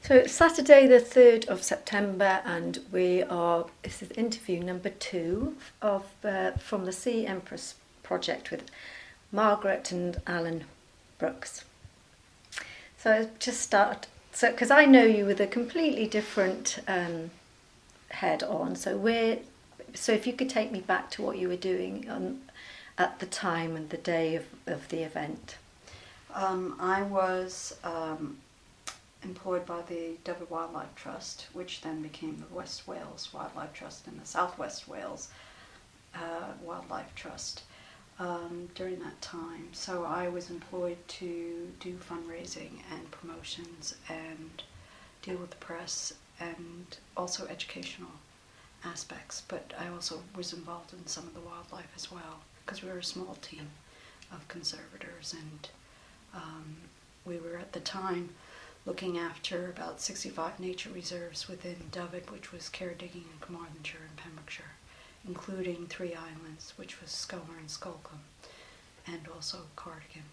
So it's Saturday the 3rd of September and this is interview number 2 from the Sea Empress project with Margaret and Alan Brooks. So I'll just start, because I know you with a completely different head on, so if you could take me back to what you were doing at the time and the day of the event. I was employed by the Dyfed Wildlife Trust, which then became the West Wales Wildlife Trust and the South West Wales Wildlife Trust during that time. So I was employed to do fundraising and promotions and deal with the press and also educational aspects. But I also was involved in some of the wildlife as well, because we were a small team of conservators, and we were at the time looking after about 65 nature reserves within Dyfed, which was Ceredigion and Carmarthenshire and Pembrokeshire, including 3 islands, which was Scomer and Skolcombe, and also Cardigan.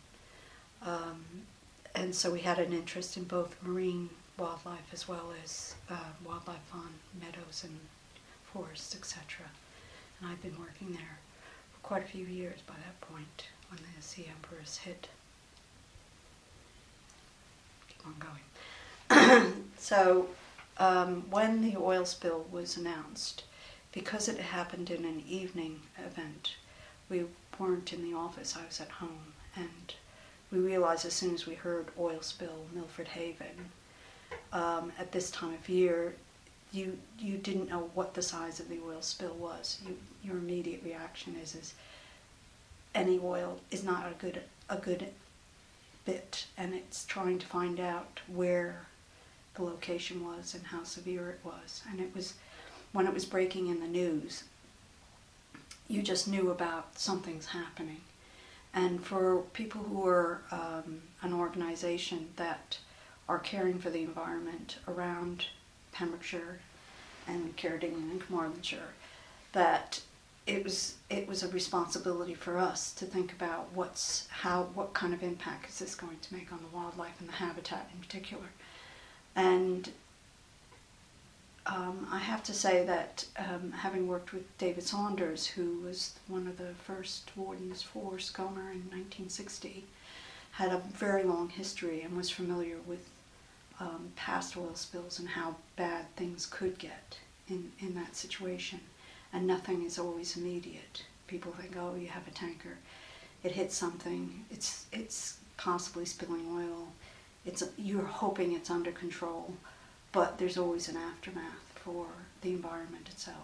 And so we had an interest in both marine wildlife as well as wildlife on meadows and forests, etc. And I've been working there for quite a few years by that point when the Sea Empress hit. On going. So when the oil spill was announced, because it happened in an evening event, we weren't in the office, I was at home, and we realized as soon as we heard oil spill, Milford Haven, at this time of year, you didn't know what the size of the oil spill was. Your immediate reaction is any oil is not a good bit, and it's trying to find out where the location was and how severe it was. And it was, when it was breaking in the news, you just knew about something's happening. And for people who are an organization that are caring for the environment around Pembrokeshire and Ceredigion and Carmarthenshire, that it was a responsibility for us to think about what kind of impact is this going to make on the wildlife and the habitat in particular. And I have to say that having worked with David Saunders, who was one of the first wardens for Scomer in 1960, had a very long history and was familiar with past oil spills and how bad things could get in that situation. And nothing is always immediate. People think, oh, you have a tanker, it hits something, it's possibly spilling oil, you're hoping it's under control, but there's always an aftermath for the environment itself.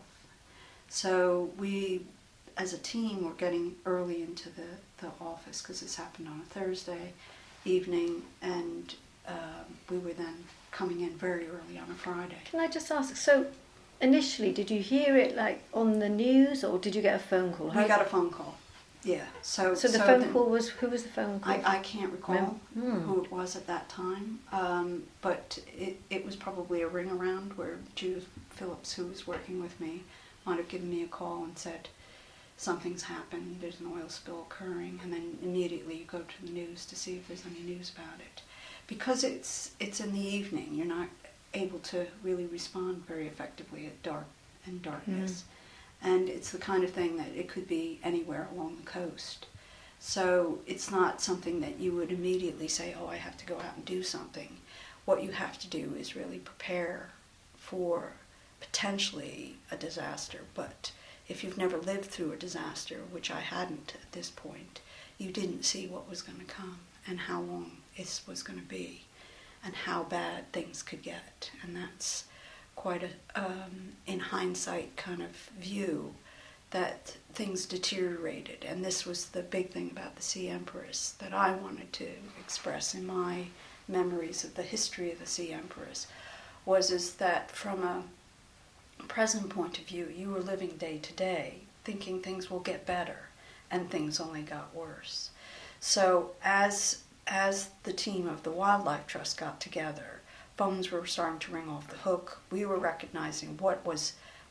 So we, as a team, were getting early into the office, because this happened on a Thursday evening, and we were then coming in very early on a Friday. Can I just ask, so initially, did you hear it like on the news, or did you get a phone call? We got a phone call, yeah. So the phone call was, who was the phone call? I can't recall who it was at that time, but it was probably a ring around where Judith Phillips, who was working with me, might have given me a call and said, something's happened, there's an oil spill occurring, and then immediately you go to the news to see if there's any news about it. Because it's in the evening, you're not able to really respond very effectively at darkness. And it's the kind of thing that it could be anywhere along the coast. So it's not something that you would immediately say, oh, I have to go out and do something. What you have to do is really prepare for potentially a disaster. But if you've never lived through a disaster, which I hadn't at this point, you didn't see what was going to come and how long it was going to be, and how bad things could get. And that's quite a, in hindsight, kind of view that things deteriorated. And this was the big thing about the Sea Empress that I wanted to express in my memories of the history of the Sea Empress, is that from a present point of view, you were living day to day, thinking things will get better, and things only got worse. So as the team of the Wildlife Trust got together, phones were starting to ring off the hook. We were recognizing what was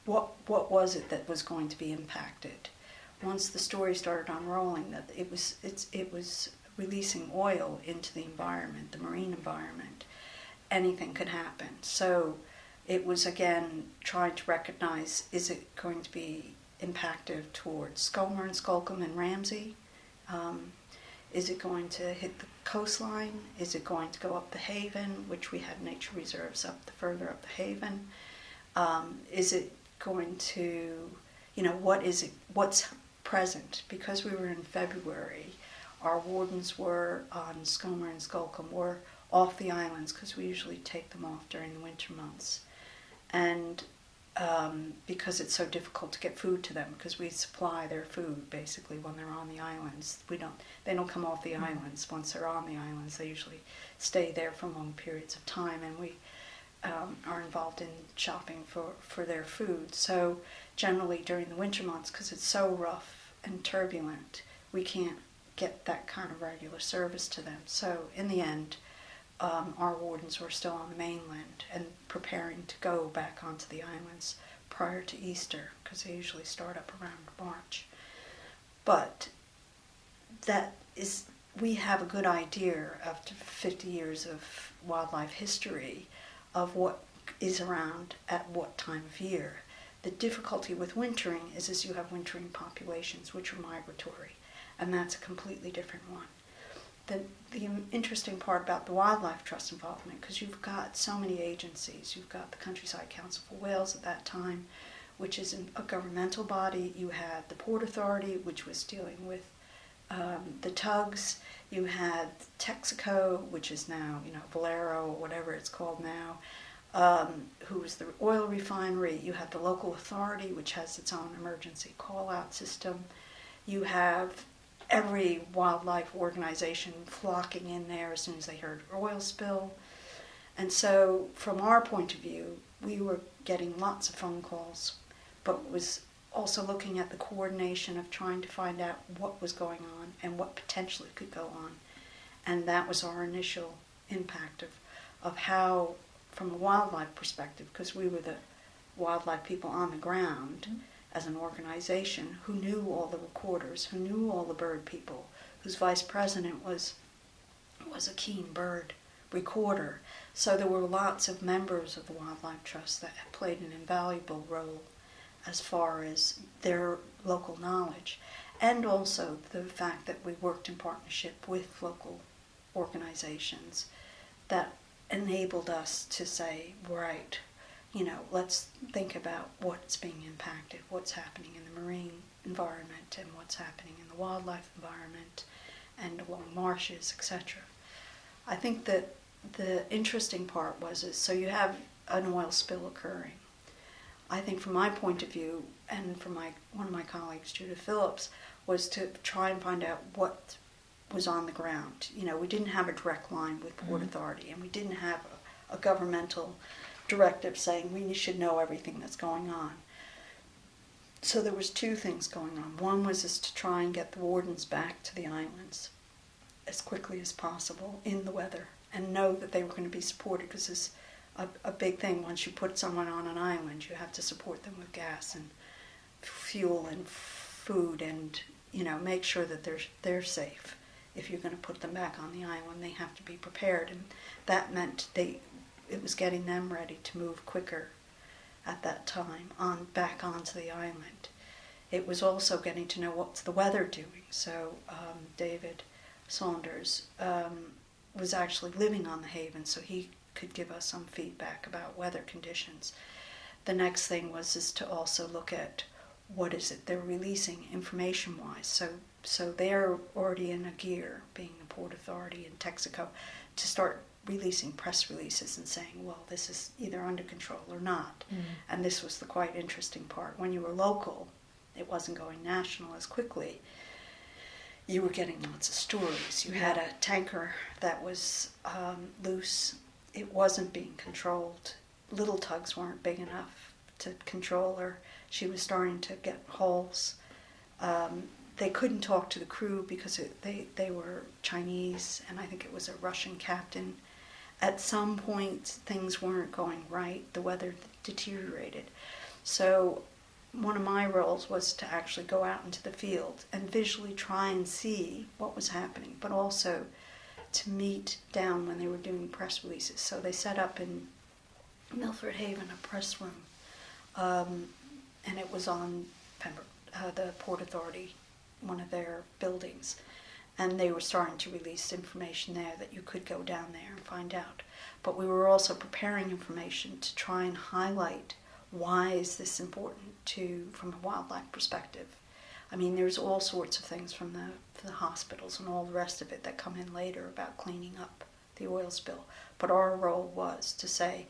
it that was going to be impacted. Once the story started unrolling, that it was releasing oil into the environment, the marine environment, anything could happen. So it was, again, trying to recognize, is it going to be impacted towards Skomer and Skolkum and Ramsey? Is it going to hit the coastline? Is it going to go up the Haven, which we had nature reserves further up the Haven? Is it going to, what's present? Because we were in February, our wardens were on Skomer and Skolkum, were off the islands, because we usually take them off during the winter months. And because it's so difficult to get food to them, because we supply their food basically when they're on the islands. They don't come off the islands. Once they're on the islands, they usually stay there for long periods of time, and we are involved in shopping for their food. So generally during the winter months, because it's so rough and turbulent, we can't get that kind of regular service to them. So in the end, our wardens were still on the mainland and preparing to go back onto the islands prior to Easter, because they usually start up around March. But we have a good idea after 50 years of wildlife history of what is around at what time of year. The difficulty with wintering is you have wintering populations which are migratory, and that's a completely different one. The interesting part about the Wildlife Trust involvement, because you've got so many agencies. You've got the Countryside Council for Wales at that time, which is a governmental body. You had the Port Authority, which was dealing with the tugs. You had Texaco, which is now, Valero, or whatever it's called now, who was the oil refinery. You had the local authority, which has its own emergency call-out system. You have every wildlife organization flocking in there as soon as they heard oil spill. And so from our point of view, we were getting lots of phone calls, but was also looking at the coordination of trying to find out what was going on and what potentially could go on. And that was our initial impact of how, from a wildlife perspective, because we were the wildlife people on the ground, as an organization who knew all the recorders, who knew all the bird people, whose vice president was a keen bird recorder. So there were lots of members of the Wildlife Trust that played an invaluable role as far as their local knowledge, and also the fact that we worked in partnership with local organizations that enabled us to say, right, let's think about what's being impacted, what's happening in the marine environment and what's happening in the wildlife environment and along marshes, etc. I think that the interesting part is so you have an oil spill occurring. I think from my point of view, and from one of my colleagues, Judith Phillips, was to try and find out what was on the ground. We didn't have a direct line with Port Authority, and we didn't have a governmental directive saying we should know everything that's going on. So there was two things going on. One was just to try and get the wardens back to the islands as quickly as possible in the weather and know that they were going to be supported, because it's a big thing. Once you put someone on an island, you have to support them with gas and fuel and food and make sure that they're safe. If you're going to put them back on the island, they have to be prepared, and that meant it was getting them ready to move quicker at that time back onto the island. It was also getting to know what's the weather doing. So David Saunders was actually living on the Haven, so he could give us some feedback about weather conditions. The next thing was to also look at what is it they're releasing information-wise. So they're already in a gear, being the Port Authority and Texaco, to start releasing press releases and saying, well, this is either under control or not. And this was the quite interesting part. When you were local, it wasn't going national as quickly. You were getting lots of stories. You had a tanker that was loose. It wasn't being controlled. Little tugs weren't big enough to control her. She was starting to get holes. They couldn't talk to the crew because they were Chinese, and I think it was a Russian captain. At some point, things weren't going right. The weather deteriorated. So one of my roles was to actually go out into the field and visually try and see what was happening, but also to meet down when they were doing press releases. So they set up in Milford Haven a press room, and it was on Pembroke, the Port Authority, one of their buildings. And they were starting to release information there that you could go down there and find out. But we were also preparing information to try and highlight why is this important from a wildlife perspective. I mean, there's all sorts of things from the hospitals and all the rest of it that come in later about cleaning up the oil spill. But our role was to say,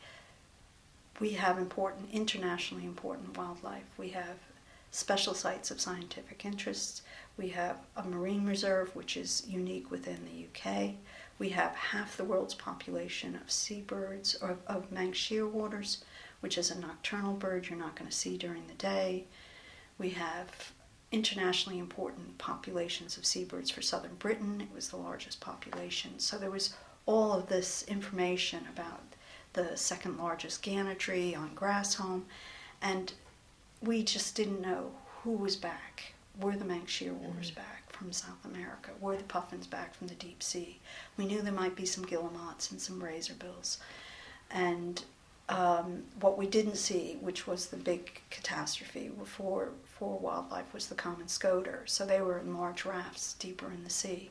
we have internationally important wildlife. We have special sites of scientific interest. We have a marine reserve, which is unique within the UK. We have half the world's population of seabirds, or of Manx shearwaters, which is a nocturnal bird you're not going to see during the day. We have internationally important populations of seabirds for southern Britain. It was the largest population. So there was all of this information about the second largest gannetry on Grassholm, and we just didn't know who was back. Were the Manx shearwaters back from South America? Were the puffins back from the deep sea? We knew there might be some guillemots and some razorbills. And what we didn't see, which was the big catastrophe for wildlife, was the common scoter. So they were in large rafts deeper in the sea.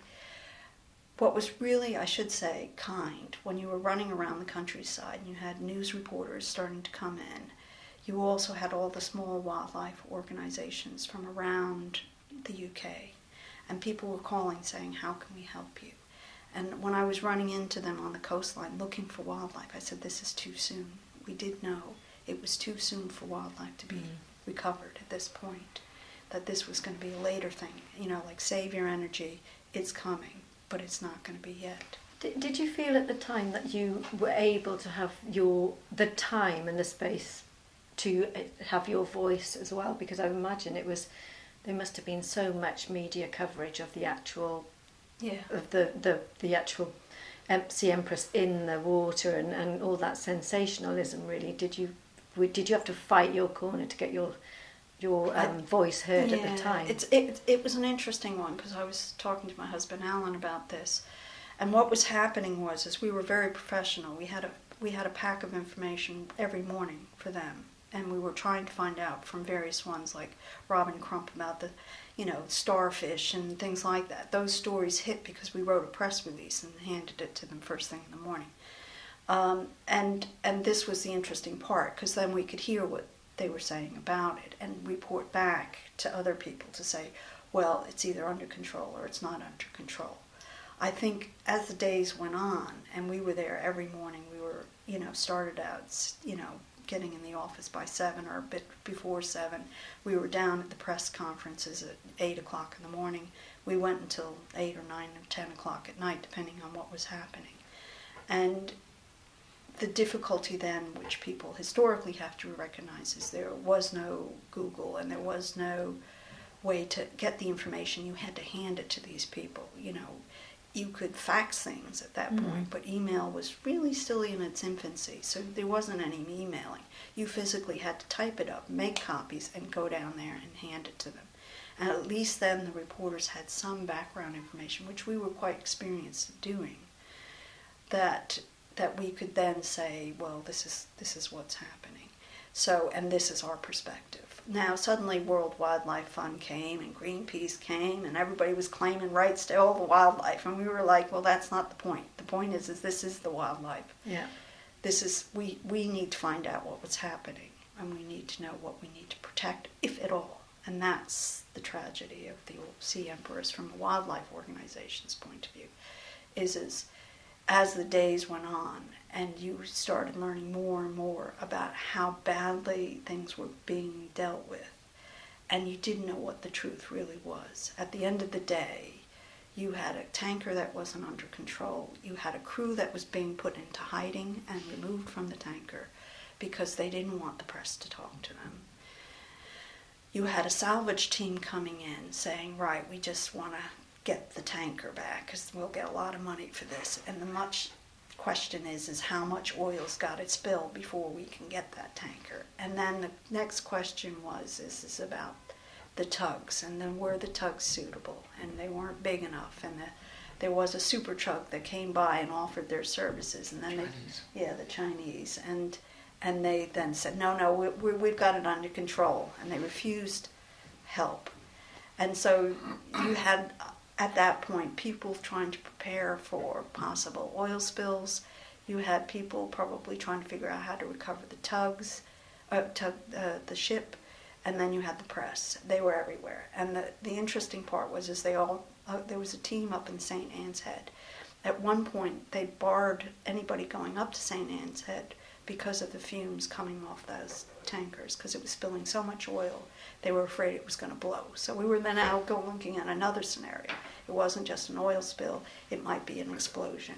What was really, I should say, kind, when you were running around the countryside and you had news reporters starting to come in, you also had all the small wildlife organizations from around the UK. And people were calling saying, how can we help you? And when I was running into them on the coastline looking for wildlife, I said, this is too soon. We did know it was too soon for wildlife to be recovered at this point, that this was going to be a later thing. You know, like, save your energy, it's coming, but it's not going to be yet. Did you feel at the time that you were able to have the time and the space to have your voice as well? Because I imagine there must have been so much media coverage of the actual of the actual Sea Empress in the water and all that sensationalism. Really, did you have to fight your corner to get your voice heard at the time? It was an interesting one, because I was talking to my husband Alan about this, and what was happening was we were very professional. We had a pack of information every morning for them, and we were trying to find out from various ones like Robin Crump about the starfish and things like that. Those stories hit because we wrote a press release and handed it to them first thing in the morning. And this was the interesting part, because then we could hear what they were saying about it and report back to other people to say, well, it's either under control or it's not under control. I think as the days went on, and we were there every morning, we were, started out, getting in the office by 7 or a bit before 7. We were down at the press conferences at 8 o'clock in the morning. We went until 8 or 9 or 10 o'clock at night, depending on what was happening. And the difficulty then, which people historically have to recognize, is there was no Google and there was no way to get the information. You had to hand it to these people. You could fax things at that point, but email was really still in its infancy, so there wasn't any emailing. You physically had to type it up, make copies, and go down there and hand it to them. And at least then the reporters had some background information, which we were quite experienced at doing, that we could then say, well, this is what's happening. So, and this is our perspective. Now, suddenly World Wildlife Fund came and Greenpeace came and everybody was claiming rights to all the wildlife. And we were like, well, that's not the point. The point is this is the wildlife. Yeah. We need to find out what was happening, and we need to know what we need to protect, if at all. And that's the tragedy of the old Sea Empress from a wildlife organization's point of view, is as the days went on and you started learning more and more about how badly things were being dealt with, and you didn't know what the truth really was. At the end of the day, you had a tanker that wasn't under control. You had a crew that was being put into hiding and removed from the tanker because they didn't want the press to talk to them. You had a salvage team coming in saying, right, we just want to get the tanker back because we'll get a lot of money for this. And the question is how much oil's got to spill before we can get that tanker? And then the next question is about the tugs, and then were the tugs suitable? And they weren't big enough, and there was a super truck that came by and offered their services, and then the Chinese, and they then said, no, we've got it under control, and they refused help. And so you had, at that point, people trying to prepare for possible oil spills. You had people probably trying to figure out how to recover the ship, and then you had the press. They were everywhere. And the interesting part was there was a team up in St. Anne's Head. At one point, they barred anybody going up to St. Anne's Head because of the fumes coming off those tankers, because it was spilling so much oil. They were afraid it was going to blow. So we were then out looking at another scenario. It wasn't just an oil spill, it might be an explosion.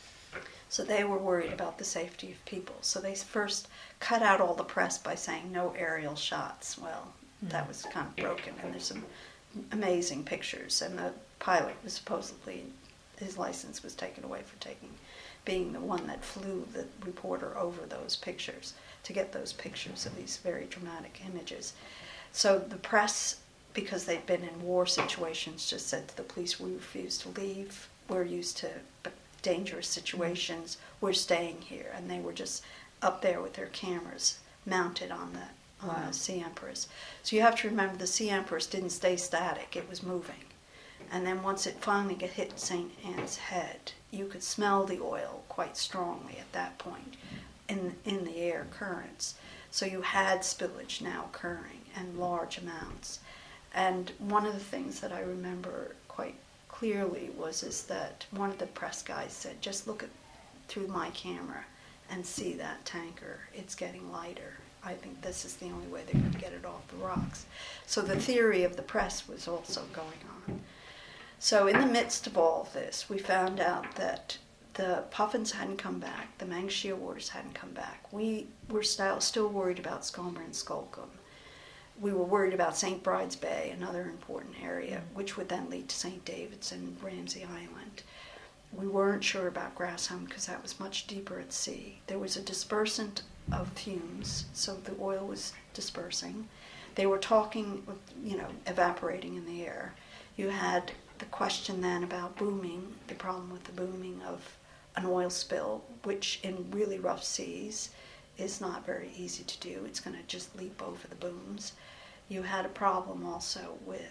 So they were worried about the safety of people. So they first cut out all the press by saying no aerial shots. Well, that was kind of broken, and there's some amazing pictures. And the pilot was supposedly, his license was taken away for being the one that flew the reporter over those pictures to get those pictures of these very dramatic images. So the press, because they'd been in war situations, just said to the police, we refuse to leave. We're used to dangerous situations. We're staying here. And they were just up there with their cameras mounted on the Sea Empress. So you have to remember the Sea Empress didn't stay static. It was moving. And then once it finally hit St. Anne's Head, you could smell the oil quite strongly at that point in the air currents. So you had spillage now occurring in large amounts. And one of the things that I remember quite clearly is that one of the press guys said, just look through my camera and see that tanker. It's getting lighter. I think this is the only way they're going to get it off the rocks. So the theory of the press was also going on. So in the midst of all of this, we found out that the puffins hadn't come back, the Manx shearwaters hadn't come back. We were still worried about Skomber and Skolkum. We were worried about St. Bride's Bay, another important area, which would then lead to St. David's and Ramsay Island. We weren't sure about Grassham because that was much deeper at sea. There was a dispersant of fumes, so the oil was dispersing. They were talking, evaporating in the air. You had the question then about booming, the problem with the booming of an oil spill, which in really rough seas is not very easy to do. It's going to just leap over the booms. You had a problem also with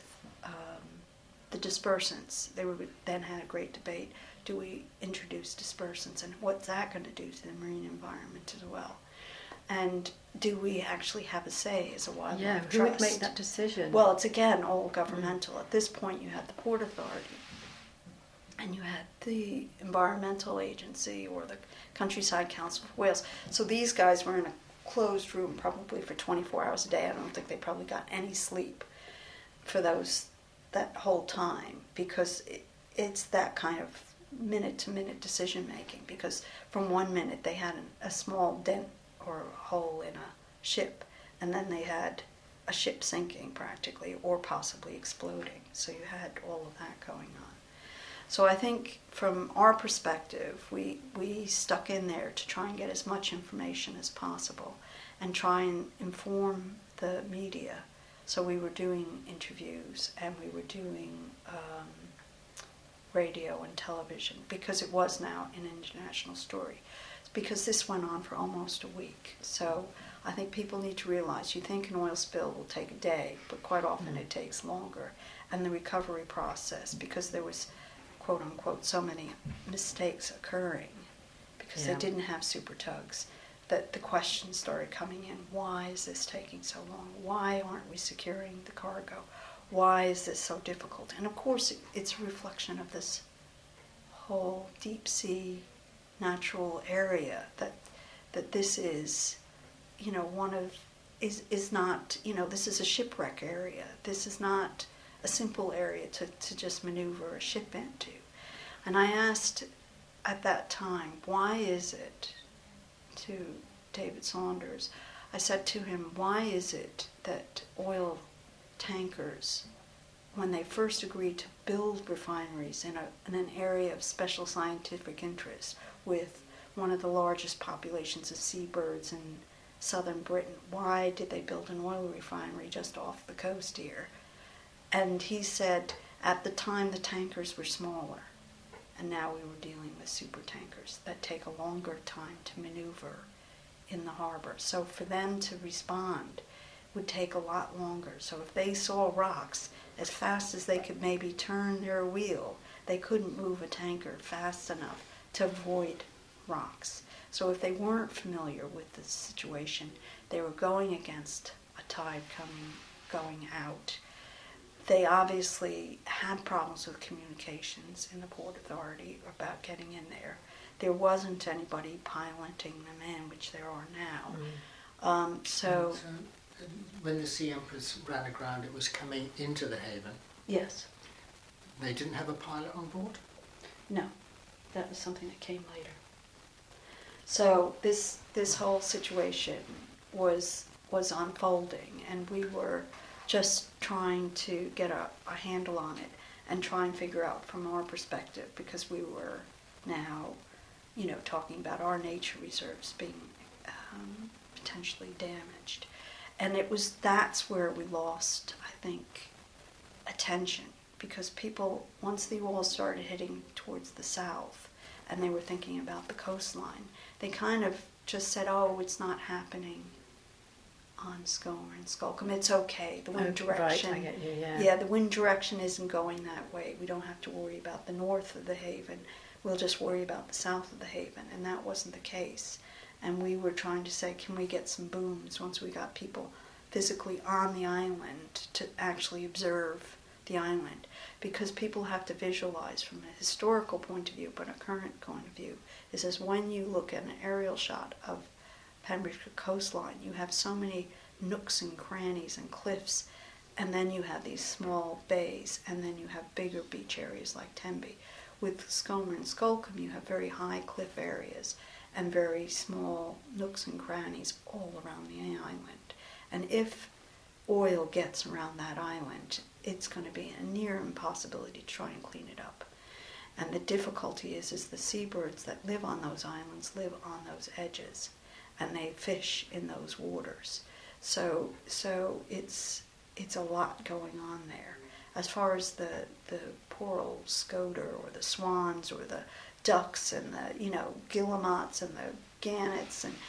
the dispersants. They then had a great debate. Do we introduce dispersants, and what's that going to do to the marine environment as well? And do we actually have a say as a wildlife trust? Who would make that decision? Well, it's again all governmental. At this point, you had the Port Authority, and you had the Environmental Agency or the Countryside Council of Wales. So these guys were in a closed room probably for 24 hours a day. I don't think they probably got any sleep for that whole time, because it's that kind of minute-to-minute decision-making, because from 1 minute they had a small dent or a hole in a ship, and then they had a ship sinking practically or possibly exploding. So you had all of that going on. So I think from our perspective, we stuck in there to try and get as much information as possible and try and inform the media. So we were doing interviews and we were doing radio and television, because it was now an international story, because this went on for almost a week. So I think people need to realize, you think an oil spill will take a day, but quite often it takes longer. And the recovery process, because there was, quote unquote, so many mistakes occurring, because they didn't have super tugs, that the questions started coming in. Why is this taking so long? Why aren't we securing the cargo? Why is this so difficult? And of course, it's a reflection of this whole deep sea natural area, that this is, is not, this is a shipwreck area. This is not a simple area to just maneuver a ship into. And I asked at that time, why is it, to David Saunders, I said to him, why is it that oil tankers, when they first agreed to build refineries in an area of special scientific interest with one of the largest populations of seabirds in southern Britain, why did they build an oil refinery just off the coast here? And he said, at the time the tankers were smaller. And now we were dealing with super tankers that take a longer time to maneuver in the harbor. So for them to respond would take a lot longer. So if they saw rocks, as fast as they could maybe turn their wheel, they couldn't move a tanker fast enough to avoid rocks. So if they weren't familiar with the situation, they were going against a tide going out. They obviously had problems with communications in the Port Authority about getting in there. There wasn't anybody piloting them in, which there are now. So when the Sea Empress ran aground, it was coming into the haven. yes, They didn't have a pilot on board? no, that was something that came later. So this whole situation was unfolding, and we were just trying to get a handle on it and try and figure out from our perspective, because we were now, talking about our nature reserves being potentially damaged. And that's where we lost, I think, attention, because people, once the oil started hitting towards the south and they were thinking about the coastline, they kind of just said, oh, it's not happening on Skomer and Skolkum. It's okay. The wind direction. Right, I get you, yeah. Yeah, the wind direction isn't going that way. We don't have to worry about the north of the haven. We'll just worry about the south of the haven. And that wasn't the case. And we were trying to say, can we get some booms once we got people physically on the island to actually observe the island? Because people have to visualize from a historical point of view, but a current point of view, is as when you look at an aerial shot of Pembrokeshire coastline, you have so many nooks and crannies and cliffs, and then you have these small bays, and then you have bigger beach areas like Tenby. With Skomer and Skolkum, you have very high cliff areas and very small nooks and crannies all around the island. And if oil gets around that island, it's going to be a near impossibility to try and clean it up. And the difficulty is the seabirds that live on those islands live on those edges, and they fish in those waters. So it's a lot going on there. As far as the poor old scoter or the swans or the ducks and the guillemots and the gannets, and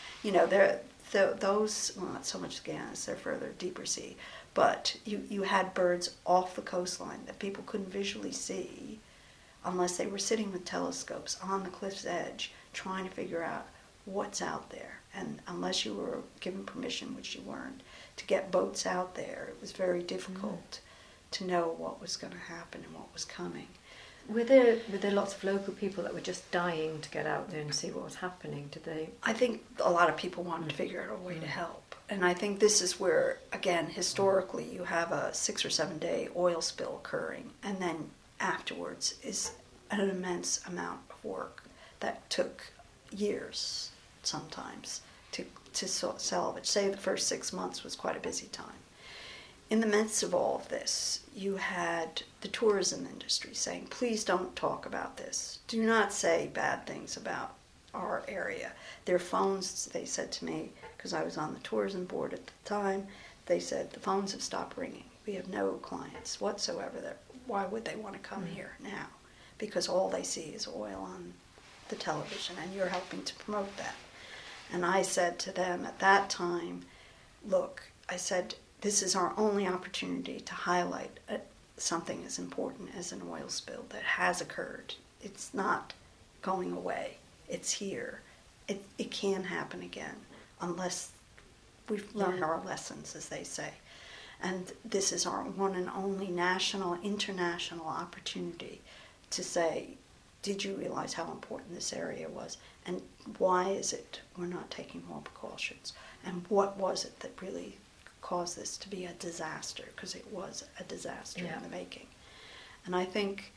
those, well, not so much gannets, they're further deeper sea, but you had birds off the coastline that people couldn't visually see unless they were sitting with telescopes on the cliff's edge trying to figure out what's out there. And unless you were given permission, which you weren't, to get boats out there, it was very difficult to know what was going to happen and what was coming. Were there lots of local people that were just dying to get out there and see what was happening? Did they? I think a lot of people wanted to figure out a way to help. And I think this is where, again, historically, you have a 6 or 7 day oil spill occurring, and then afterwards is an immense amount of work that took years sometimes to salvage. Say the first 6 months was quite a busy time. In the midst of all of this, you had the tourism industry saying, please don't talk about this. Do not say bad things about our area. Their phones, they said to me, because I was on the tourism board at the time, they said, the phones have stopped ringing. We have no clients whatsoever. Why would they want to come here now? Because all they see is oil on the television, and you're helping to promote that. And I said to them at that time, look, I said, this is our only opportunity to highlight something as important as an oil spill that has occurred. It's not going away. It's here. It can happen again unless we've learned our lessons, as they say. And this is our one and only national, international opportunity to say, did you realize how important this area was? And why is it we're not taking more precautions? And what was it that really caused this to be a disaster? Because it was a disaster in the making. And I think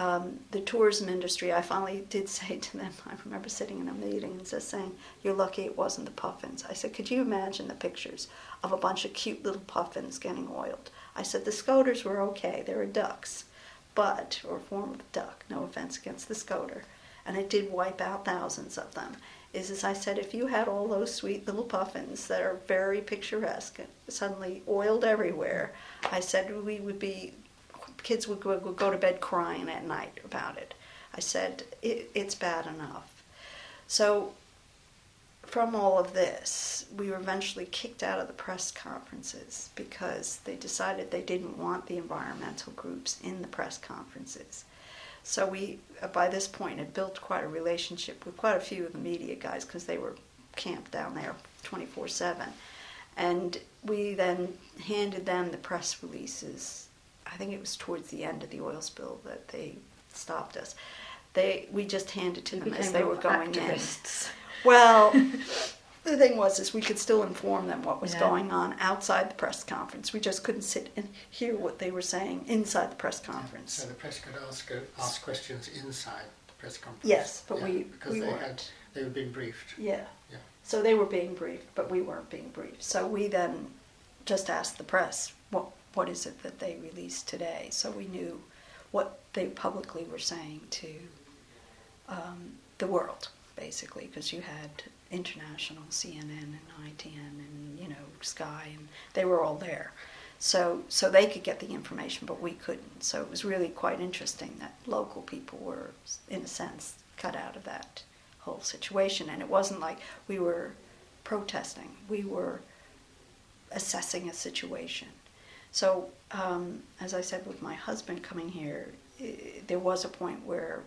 the tourism industry, I finally did say to them, I remember sitting in a meeting and just saying, you're lucky it wasn't the puffins. I said, could you imagine the pictures of a bunch of cute little puffins getting oiled? I said, the scoters were okay, they were ducks, but, or a form of duck, no offense against the scoter, and it did wipe out thousands of them, is I said, if you had all those sweet little puffins that are very picturesque suddenly oiled everywhere, I said, kids would go to bed crying at night about it. I said, it's bad enough. So from all of this, we were eventually kicked out of the press conferences because they decided they didn't want the environmental groups in the press conferences. So we, by this point, had built quite a relationship with quite a few of the media guys because they were camped down there 24/7. And we then handed them the press releases. I think it was towards the end of the oil spill that they stopped us. We just handed to them as they were going activists. in. Well, the thing was we could still inform them what was going on outside the press conference. We just couldn't sit and hear what they were saying inside the press conference. So the press could ask questions inside the press conference. Yes, but we weren't. They were being briefed. Yeah. Yeah. So they were being briefed, but we weren't being briefed. So we then just asked the press, what is it that they released today? So we knew what they publicly were saying to the world, basically, because you had international CNN and ITN and Sky, and they were all there. So they could get the information, but we couldn't. So it was really quite interesting that local people were, in a sense, cut out of that whole situation. And it wasn't like we were protesting. We were assessing a situation. So, as I said, with my husband coming here, there was a point where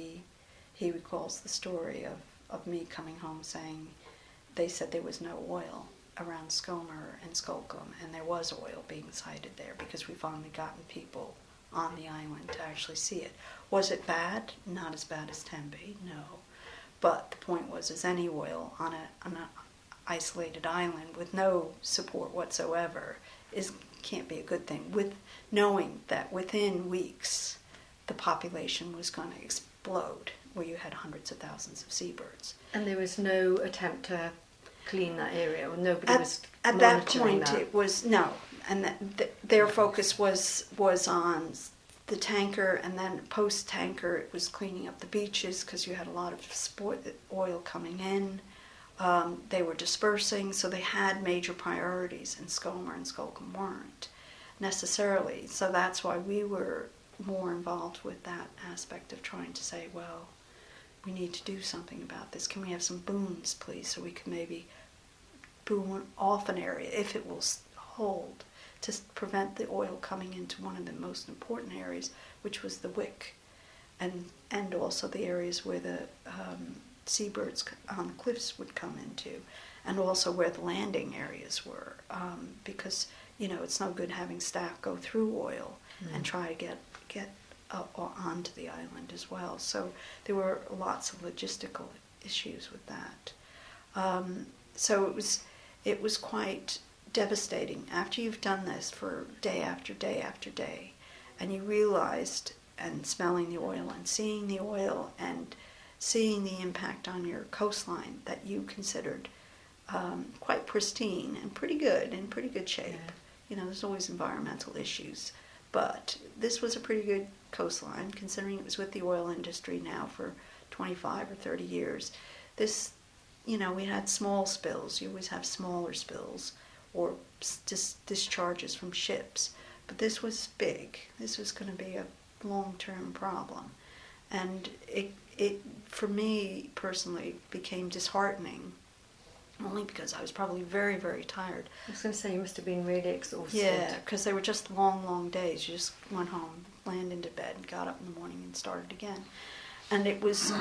he recalls the story of me coming home saying they said there was no oil around Skomer and Skolkum, and there was oil being sighted there because we finally gotten people on the island to actually see it. Was it bad? Not as bad as Tembe, no. But the point was, is any oil on an isolated island with no support whatsoever can't be a good thing, with knowing that within weeks the population was going to explode, where you had hundreds of thousands of seabirds. And there was no attempt to clean that area, or nobody was at that monitoring point. that. It was no, and their focus was on the tanker, and then post tanker it was cleaning up the beaches because you had a lot of oil coming in. They were dispersing, so they had major priorities, and Skomer and Skolkum weren't necessarily. So that's why we were more involved with that aspect of trying to say, well, we need to do something about this. Can we have some booms, please, so we can maybe boom off an area, if it will hold, to prevent the oil coming into one of the most important areas, which was the Wick, and also the areas where the seabirds on the cliffs would come into, and also where the landing areas were, because it's no good having staff go through oil and try to get up onto the island as well. So there were lots of logistical issues with that. So it was quite devastating after you've done this for day after day after day, and you realized, and smelling the oil and seeing the oil and seeing the impact on your coastline that you considered quite pristine and pretty good shape. Yeah. There's always environmental issues, but this was a pretty good coastline, considering it was with the oil industry now for 25 or 30 years. This, we had small spills. You always have smaller spills or discharges from ships, but this was big. This was going to be a long-term problem, and it for me personally became disheartening, only because I was probably very, very tired. I was going to say, you must have been really exhausted. Yeah, because they were just long, long days. You just went home, landed into bed, and got up in the morning and started again. And it was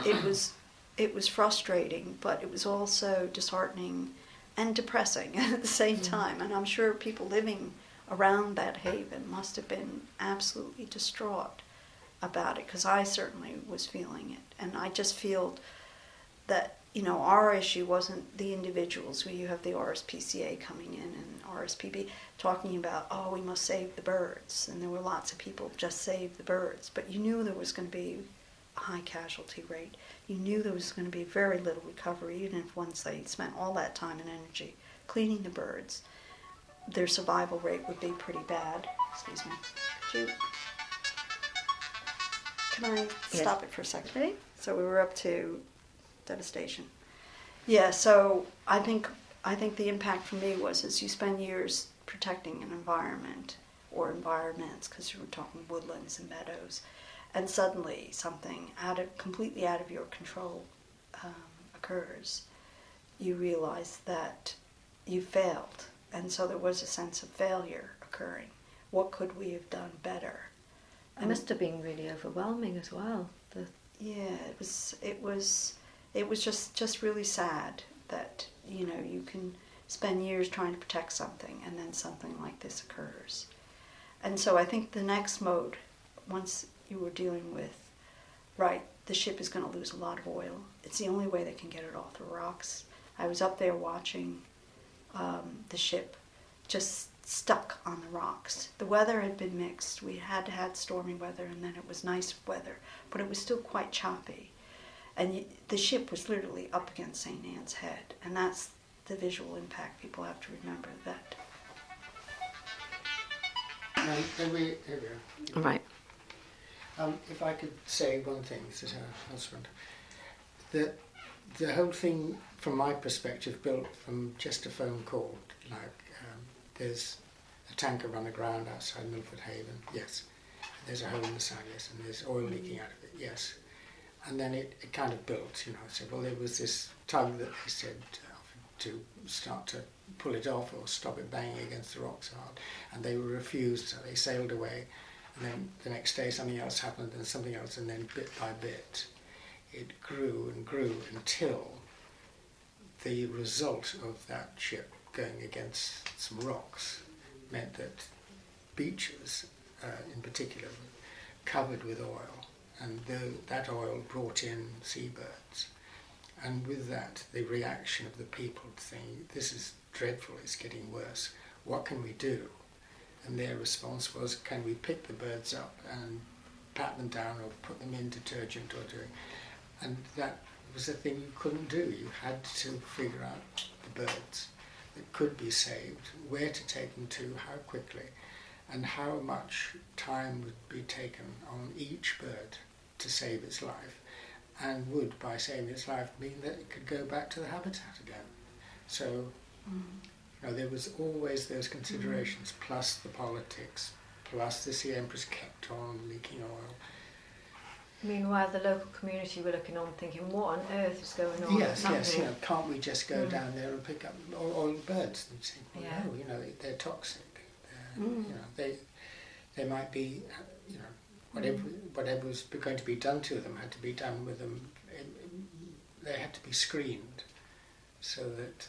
frustrating, but it was also disheartening and depressing at the same time. And I'm sure people living around that haven must have been absolutely distraught about it, because I certainly was feeling it. And I just feel that our issue wasn't the individuals. You have the RSPCA coming in and RSPB talking about, we must save the birds. And there were lots of people just save the birds. But you knew there was going to be a high casualty rate. You knew there was going to be very little recovery, even if once they spent all that time and energy cleaning the birds, their survival rate would be pretty bad. Excuse me. Can I stop it for a second? Okay. So we were up to devastation. Yeah, so I think the impact for me was, as you spend years protecting an environment or environments, because you were talking woodlands and meadows, and suddenly something completely out of your control occurs, you realize that you failed, and so there was a sense of failure occurring. What could we have done better? It must have been really overwhelming as well. Yeah, it was just really sad that, you know, you can spend years trying to protect something and then something like this occurs. And so I think the next mode, once you were dealing with, right, the ship is going to lose a lot of oil. It's the only way they can get it off the rocks. I was up there watching the ship just stuck on the rocks. The weather had been mixed. We had stormy weather, and then it was nice weather, but it was still quite choppy. And the ship was literally up against St. Anne's Head, and that's the visual impact people have to remember that. Here we are. All right. If I could say one thing to her husband, the whole thing, from my perspective, built from just a phone call. Like, there's a tanker run aground outside Milford Haven, yes. There's a hole in the side, yes, and there's oil leaking out of it, yes. And then it kind of built, you know. So, well, there was this tug that they said to start to pull it off or stop it banging against the rocks hard, and they were refused, so they sailed away. And then the next day something else happened, and something else, and then bit by bit it grew and grew until the result of that ship going against some rocks meant that beaches in particular were covered with oil, and that oil brought in seabirds. And with that, the reaction of the people saying, this is dreadful, it's getting worse, what can we do? And their response was, can we pick the birds up and pat them down or put them in detergent or doing? And that was a thing you couldn't do. You had to figure out the birds that could be saved, where to take them to, how quickly, and how much time would be taken on each bird to save its life, and would, by saving its life, mean that it could go back to the habitat again. So, you know, there was always those considerations, plus the politics, plus the Sea Empress kept on leaking oil. Meanwhile, the local community were looking on thinking, what on earth is going on? Yes, you know, can't we just go down there and pick up oil birds? And say, well, no, you know, they're toxic. You know, they might be, you know, whatever was going to be done to them had to be done with them. They had to be screened so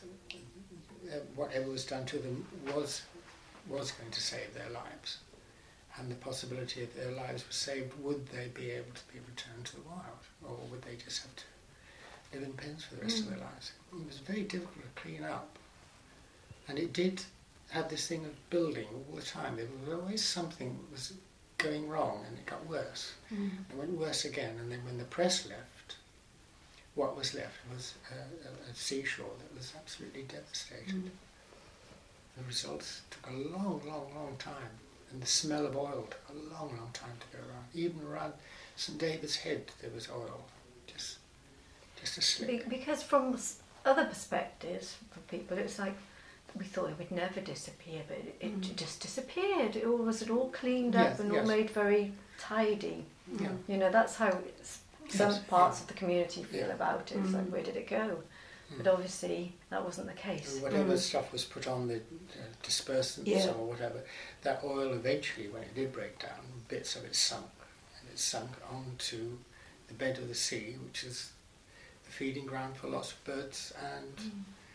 that whatever was done to them was going to save their lives. And the possibility of their lives were saved, would they be able to be returned to the wild, or would they just have to live in pens for the rest of their lives? It was very difficult to clean up, and it did have this thing of building all the time. There was always something that was going wrong, and it got worse. It went worse again, and then when the press left, what was left was a seashore that was absolutely devastated. The results took a long, long, long time. And the smell of oil took a long, long time to go around. Even around St David's Head there was oil, just a slick. Because from other perspectives, for people, it's like we thought it would never disappear, but it just disappeared. It was all cleaned up and all made very tidy. Yeah. You know, that's how some parts of the community feel about it. It's like, where did it go? But obviously that wasn't the case. And whatever stuff was put on the dispersants or whatever, that oil eventually, when it did break down, bits of it sunk. And it sunk onto the bed of the sea, which is the feeding ground for lots of birds and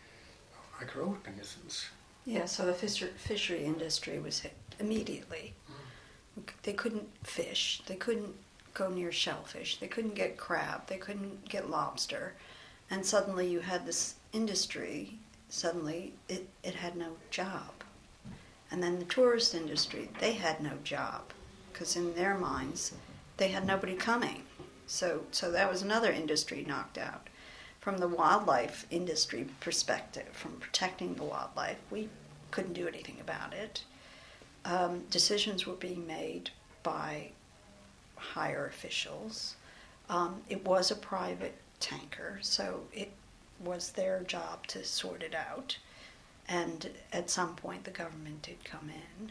microorganisms. Yeah, so the fishery industry was hit immediately. They couldn't fish, they couldn't go near shellfish, they couldn't get crab, they couldn't get lobster. And suddenly you had this industry, suddenly it had no job. And then the tourist industry, they had no job, because in their minds, they had nobody coming. So that was another industry knocked out. From the wildlife industry perspective, from protecting the wildlife, we couldn't do anything about it. Decisions were being made by higher officials. It was a private tanker, so it was their job to sort it out, and at some point the government did come in,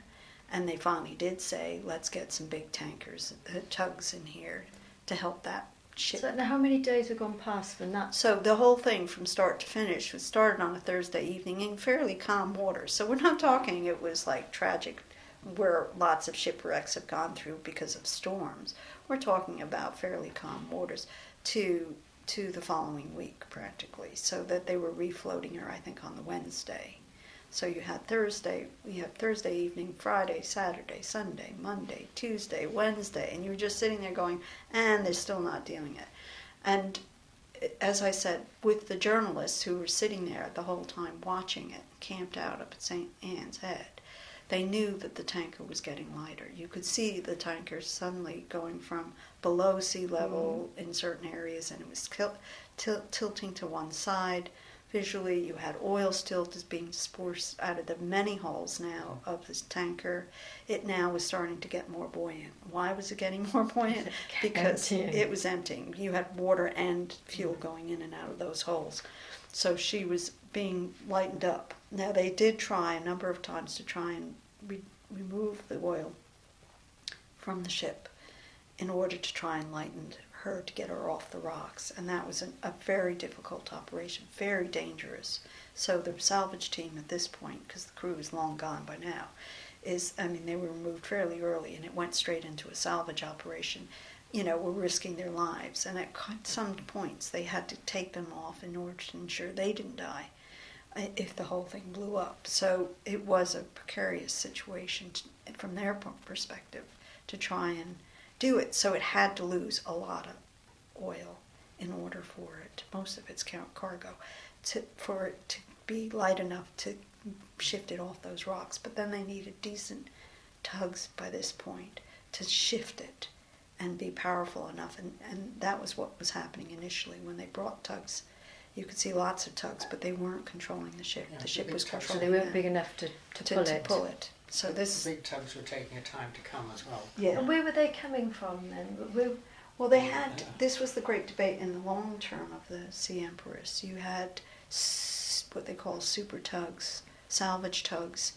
And they finally did say, let's get some big tankers, tugs in here to help that ship. So now how many days have gone past from that? So the whole thing from start to finish was started on a Thursday evening in fairly calm waters. So we're not talking it was like tragic where lots of shipwrecks have gone through because of storms. We're talking about fairly calm waters to the following week practically, so that they were refloating her, I think, on the Wednesday. So you had Thursday evening, Friday, Saturday, Sunday, Monday, Tuesday, Wednesday, and you were just sitting there going, and they're still not doing it. And as I said, with the journalists who were sitting there the whole time watching it, camped out up at St. Anne's Head, they knew that the tanker was getting lighter. You could see the tanker suddenly going from below sea level in certain areas, and it was tilting to one side. Visually, you had oil still just being dispersed out of the many holes now of this tanker. It now was starting to get more buoyant. Why was it getting more buoyant? Because it was emptying. You had water and fuel going in and out of those holes. So she was being lightened up. Now, they did try a number of times to try and remove the oil from the ship in order to try and lighten her to get her off the rocks, and that was a very difficult operation, very dangerous. So the salvage team at this point, because the crew is long gone by now, they were removed fairly early, and it went straight into a salvage operation. Were risking their lives, and at some points they had to take them off in order to ensure they didn't die if the whole thing blew up. So it was a precarious situation from their perspective to try and do it. So it had to lose a lot of oil in order for it, most of its cargo, for it to be light enough to shift it off those rocks. But then they needed decent tugs by this point to shift it and be powerful enough. And that was what was happening initially when they brought tugs. You could see lots of tugs, but they weren't controlling the ship. Yeah, the ship was controlling So they weren't big enough to pull it. So the big tugs were taking a time to come as well. Yeah. And where were they coming from then? Well, they had, this was the great debate in the long term of the Sea Empress. You had what they call super tugs, salvage tugs,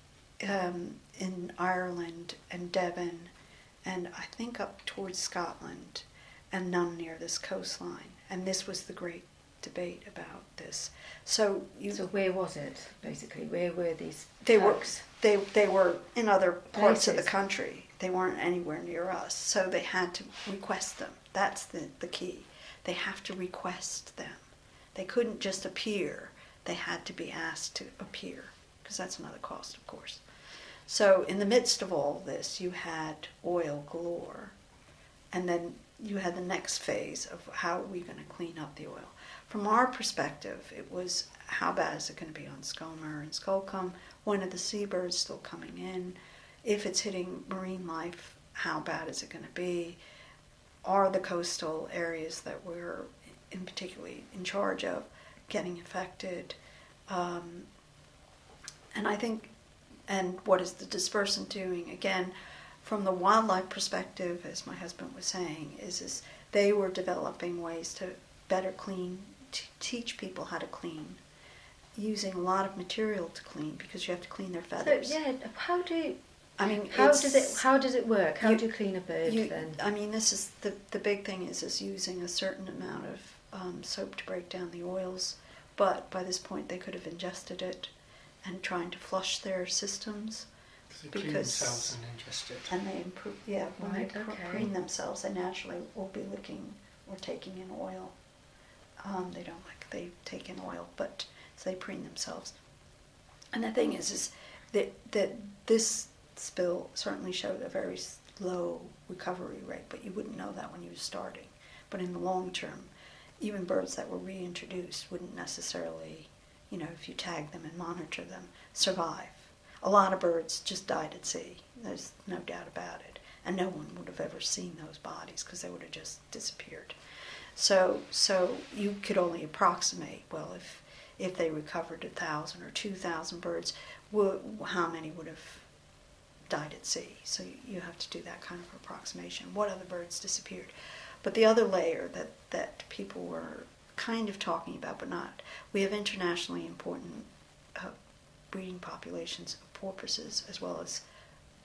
in Ireland and Devon, and I think up towards Scotland, and none near this coastline. And this was the great debate about this. So where was it, basically? Where were these tugs? They were in other parts of the Places. country. They weren't anywhere near us, so they had to request them. That's the key. They have to request them. They couldn't just appear. They had to be asked to appear, because that's another cost, of course. So in the midst of all this, you had oil galore, and then you had the next phase of how are we going to clean up the oil. From our perspective, it was how bad is it going to be on Skomer and Skolkum? When are the seabirds still coming in? If it's hitting marine life, how bad is it going to be? Are the coastal areas that we're particularly in charge of getting affected? And I think, and what is the dispersant doing? Again, from the wildlife perspective, as my husband was saying, is they were developing ways to better clean, to teach people how to clean, using a lot of material to clean, because you have to clean their feathers. So how does it work? How do you clean a bird then? I mean, this is the big thing is using a certain amount of soap to break down the oils, but by this point they could have ingested it and trying to flush their systems. They clean themselves and ingest it. And they improve, when Right, they okay. clean themselves, they naturally will be licking or taking in oil. They take in oil, but so they preen themselves. And the thing is that this spill certainly showed a very low recovery rate, but you wouldn't know that when you were starting. But in the long term, even birds that were reintroduced wouldn't necessarily, if you tag them and monitor them, survive. A lot of birds just died at sea. There's no doubt about it. And no one would have ever seen those bodies because they would have just disappeared. So you could only approximate, well, if they recovered 1,000 or 2,000 birds, how many would have died at sea? So you have to do that kind of approximation. What other birds disappeared? But the other layer that people were kind of talking about, but not, we have internationally important breeding populations of porpoises as well as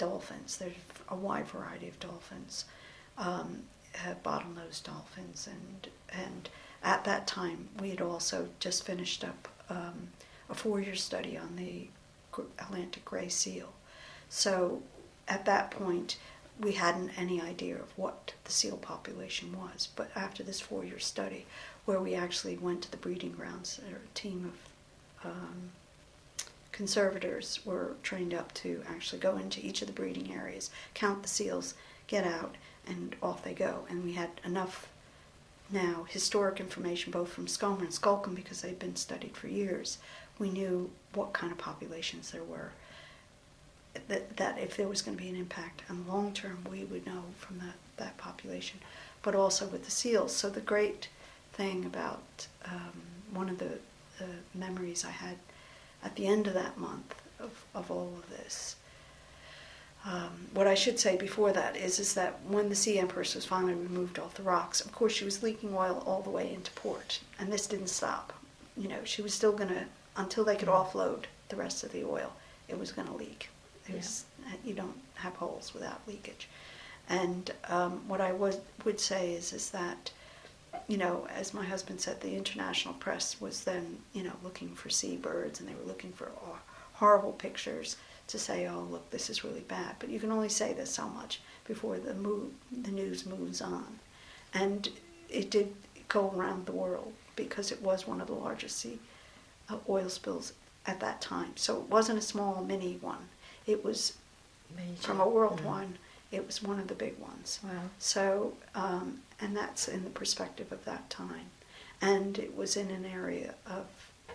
dolphins. There's a wide variety of dolphins, bottlenose dolphins, and at that time we had also just finished up a 4-year study on the Atlantic gray seal. So at that point we hadn't any idea of what the seal population was. But after this 4-year study, where we actually went to the breeding grounds, a team of conservators were trained up to actually go into each of the breeding areas, count the seals, get out, and off they go. And we had enough now historic information both from Skomer and Skolkin, because they'd been studied for years. We knew what kind of populations there were, that if there was going to be an impact on the long term, we would know from that population, but also with the seals. So the great thing about one of the memories I had at the end of that month of all of this, what I should say before that is that when the Sea Empress was finally removed off the rocks, of course she was leaking oil all the way into port, and this didn't stop. You know, she was still going to, until they could offload the rest of the oil, it was going to leak. You don't have holes without leakage. And what I would say is that, you know, as my husband said, the international press was then, you know, looking for seabirds, and they were looking for horrible pictures to say, oh, look, this is really bad. But you can only say this so much before the news moves on. And it did go around the world because it was one of the largest oil spills at that time. So it wasn't a small mini one. It was major. From a worldwide, it was one of the big ones. Wow. So, and that's in the perspective of that time. And it was in an area of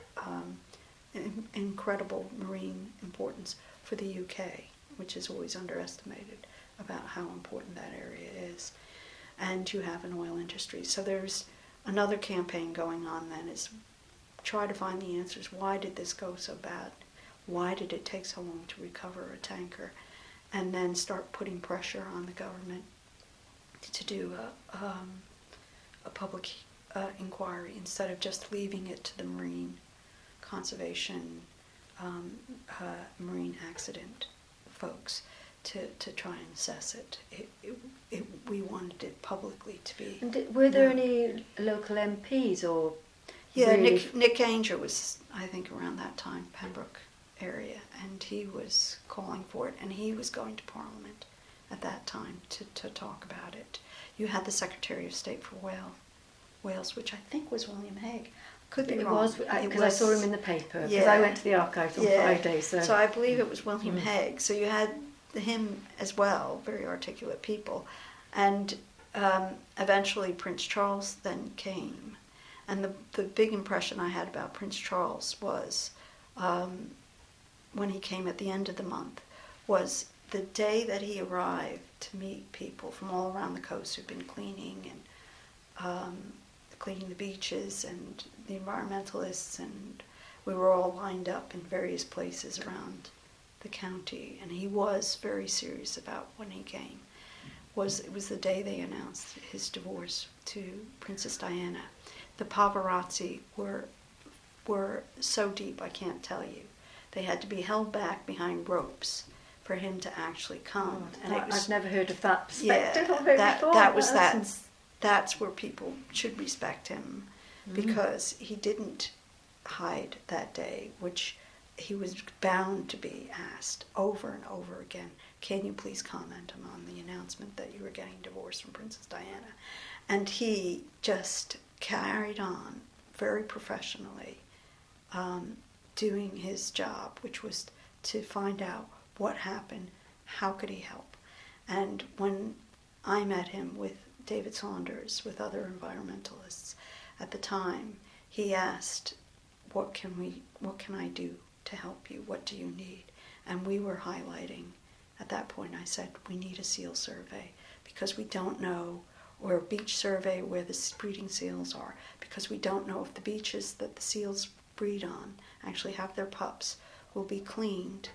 incredible marine importance for the UK, which is always underestimated about how important that area is. And you have an oil industry. So there's another campaign going on then, is try to find the answers. Why did this go so bad? Why did it take so long to recover a tanker? And then start putting pressure on the government to do a public inquiry instead of just leaving it to the marine conservation, marine accident folks to try and assess it. We wanted it publicly to be. And were there any local MPs or? Yeah, really? Nick Ainger was, I think, around that time, Pembroke area, and he was calling for it, and he was going to Parliament at that time to talk about it. You had the Secretary of State for Wales, which I think was William Hague. Could be wrong. It was, because I saw him in the paper, because Yeah. I went to the archives on Friday. So I believe it was William Hague. So you had him as well, very articulate people. And eventually Prince Charles then came. And the big impression I had about Prince Charles was, when he came at the end of the month, was the day that he arrived to meet people from all around the coast who'd been cleaning the beaches, and the environmentalists, and we were all lined up in various places around the county, and he was very serious about when he came. It was the day they announced his divorce to Princess Diana. The paparazzi were so deep, I can't tell you. They had to be held back behind ropes for him to actually come. And I've never heard of that perspective of it before. That's where people should respect him, because he didn't hide that day, which he was bound to be asked over and over again, can you please comment on the announcement that you were getting divorced from Princess Diana? And he just carried on very professionally, doing his job, which was to find out what happened, how could he help. And when I met him with David Saunders, with other environmentalists at the time, he asked, what can I do to help you? What do you need? And we were highlighting, at that point I said, we need a seal survey, because we don't know, or a beach survey where the breeding seals are, because we don't know if the beaches that the seals breed on, actually have their pups, will be cleaned,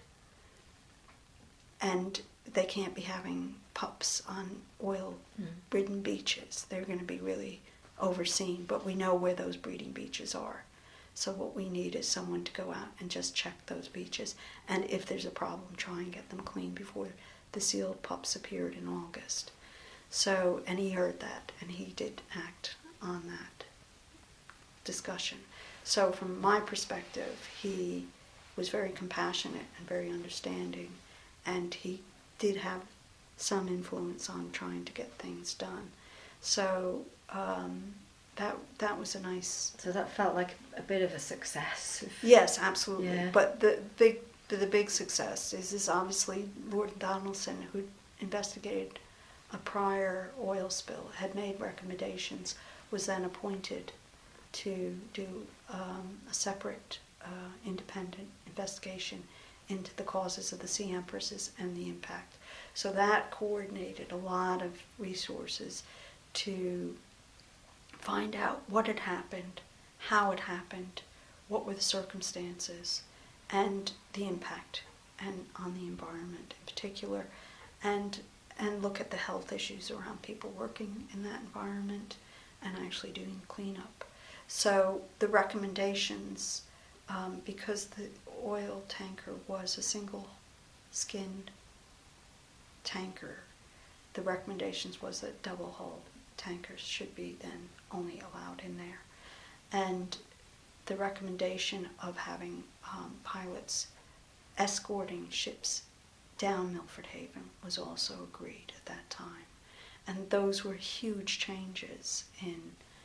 and they can't be having pups on oil-ridden beaches. They're going to be really overseen, but we know where those breeding beaches are. So what we need is someone to go out and just check those beaches, and if there's a problem, try and get them clean before the sealed pups appeared in August. So, and he heard that, and he did act on that discussion. So from my perspective, he was very compassionate and very understanding, and he did have some influence on trying to get things done. So that was a nice... So that felt like a bit of a success. Yes, absolutely. Yeah. But the big success is obviously Lord Donaldson, who investigated a prior oil spill, had made recommendations, was then appointed to do a separate independent investigation into the causes of the sea empresses and the impact. So that coordinated a lot of resources to find out what had happened, how it happened, what were the circumstances, and the impact and on the environment in particular, and look at the health issues around people working in that environment and actually doing cleanup. So the recommendations, because the oil tanker was a single-skinned tanker, the recommendations was that double-hulled tankers should be then only allowed in there. And the recommendation of having pilots escorting ships down Milford Haven was also agreed at that time. And those were huge changes in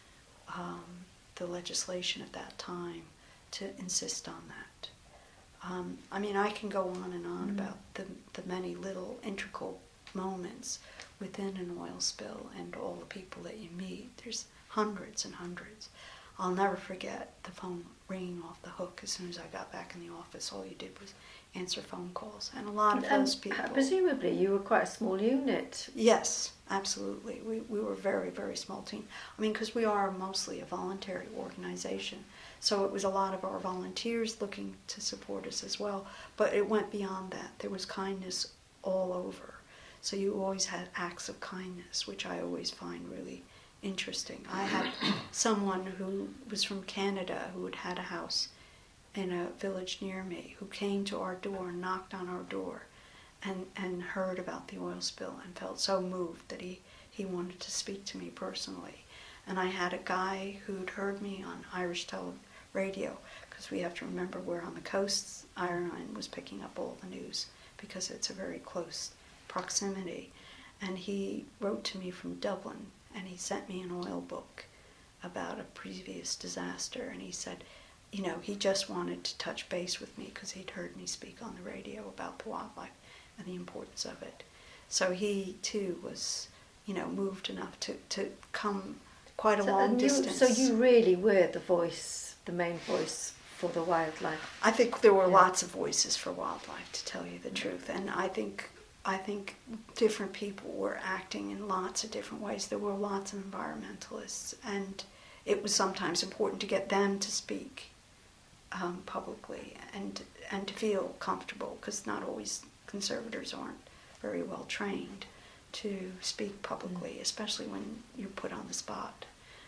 the legislation at that time to insist on that. I mean, I can go on and on about the many little integral moments within an oil spill and all the people that you meet. There's hundreds and hundreds. I'll never forget the phone ringing off the hook as soon as I got back in the office. All you did was answer phone calls. And a lot of those people... Presumably you were quite a small unit. Yes, absolutely. We were a very, very small team. I mean, because we are mostly a voluntary organization. So it was a lot of our volunteers looking to support us as well. But it went beyond that. There was kindness all over. So you always had acts of kindness, which I always find really interesting. I had someone who was from Canada who had had a house in a village near me who came to our door and knocked on our door and heard about the oil spill and felt so moved that he wanted to speak to me personally. And I had a guy who'd heard me on Irish radio, because we have to remember we're on the coast. Iron Line was picking up all the news because it's a very close proximity. And he wrote to me from Dublin, and he sent me an oil book about a previous disaster, and he said, you know, he just wanted to touch base with me because he'd heard me speak on the radio about the wildlife and the importance of it. So he, too, was, you know, moved enough to come quite a long distance. So you really were the main voice for the wildlife. I think there were lots of voices for wildlife, to tell you the truth, and I think different people were acting in lots of different ways. There were lots of environmentalists, and it was sometimes important to get them to speak publicly and to feel comfortable, because not always conservators aren't very well trained to speak publicly, especially when you're put on the spot.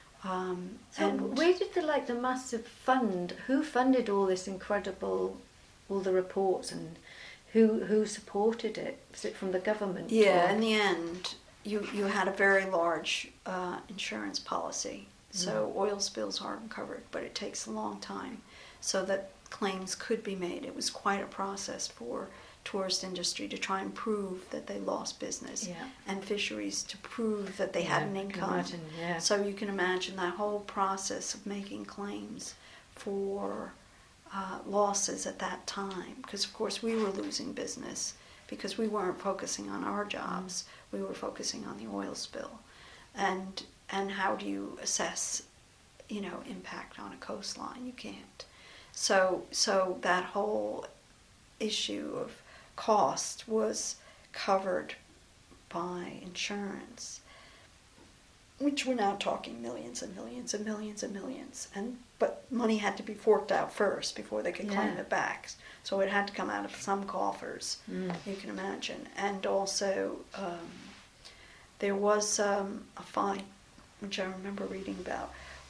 And where did the massive fund? Who funded all this all the reports, and who supported it? Was it from the government? Yeah, in the end, you had a very large insurance policy. So oil spills aren't covered, but it takes a long time so that claims could be made. It was quite a process for tourist industry to try and prove that they lost business, and fisheries to prove that they had an income. So you can imagine that whole process of making claims for losses at that time, because of course we were losing business because we weren't focusing on our jobs. We were focusing on the oil spill. And how do you assess, you know, impact on a coastline? You can't. So that whole issue of cost was covered by insurance, which we're now talking millions and millions and millions and millions. But money had to be forked out first before they could claim it back. So it had to come out of some coffers, you can imagine. And also there was a fine, which I remember reading about, was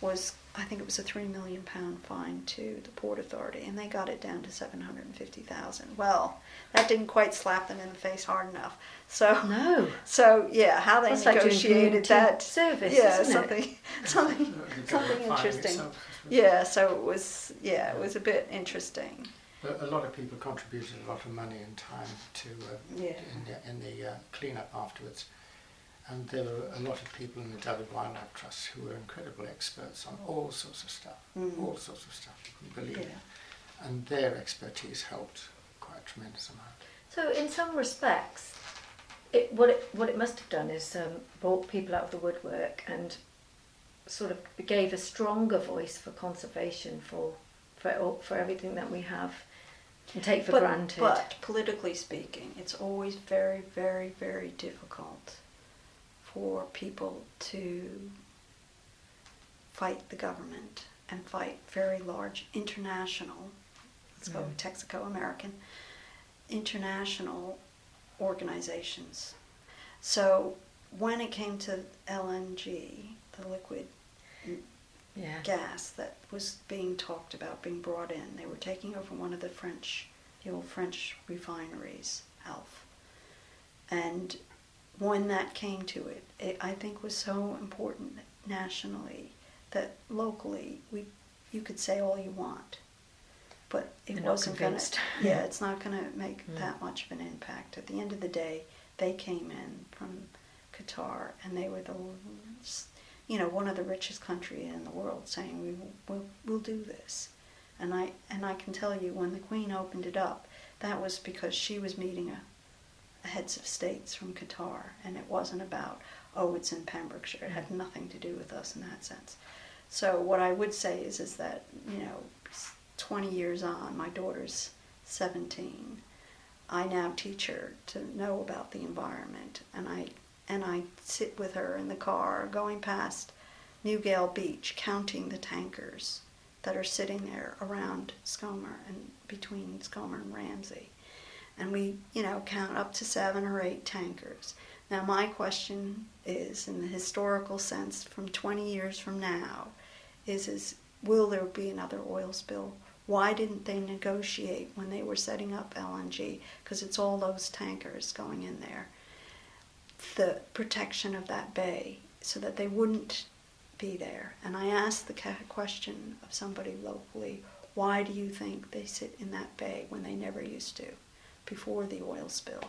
I think it was a £3 million fine to the Port Authority, and they got it down to 750,000. Well, that didn't quite slap them in the face hard enough. So No. So yeah, how they That's like doing negotiated community that service, yeah, isn't it? something interesting. Yeah, so it was a bit interesting. But a lot of people contributed a lot of money and time to in the clean-up afterwards. And there were a lot of people in the David Wildlife Trust who were incredible experts on all sorts of stuff, you couldn't believe it. And their expertise helped quite a tremendous amount. So in some respects, what it must have done is brought people out of the woodwork and sort of gave a stronger voice for conservation, for everything that we have and take for granted. But politically speaking, it's always very, very, very difficult for people to fight the government and fight very large international, let's go Texaco-American, international organizations. So when it came to LNG, the liquid gas that was being talked about, being brought in, they were taking over one of the old French refineries, Alf. And when that came to it, I think was so important nationally that locally you could say all you want, but it wasn't going to. Yeah, it's not going to make that much of an impact. At the end of the day, they came in from Qatar, and they were one of the richest country in the world, saying we'll do this. And I can tell you, when the Queen opened it up, that was because she was meeting a heads of states from Qatar, and it wasn't about, it's in Pembrokeshire. It had nothing to do with us in that sense. So what I would say is that 20 years on, my daughter's 17. I now teach her to know about the environment, and I sit with her in the car going past Newgale Beach, counting the tankers that are sitting there around Skomer and between Skomer and Ramsey. And we, count up to 7 or 8 tankers. Now my question is, in the historical sense, from 20 years from now, is will there be another oil spill? Why didn't they negotiate when they were setting up LNG? Because it's all those tankers going in there. The protection of that bay so that they wouldn't be there. And I asked the question of somebody locally, why do you think they sit in that bay when they never used to, before the oil spill?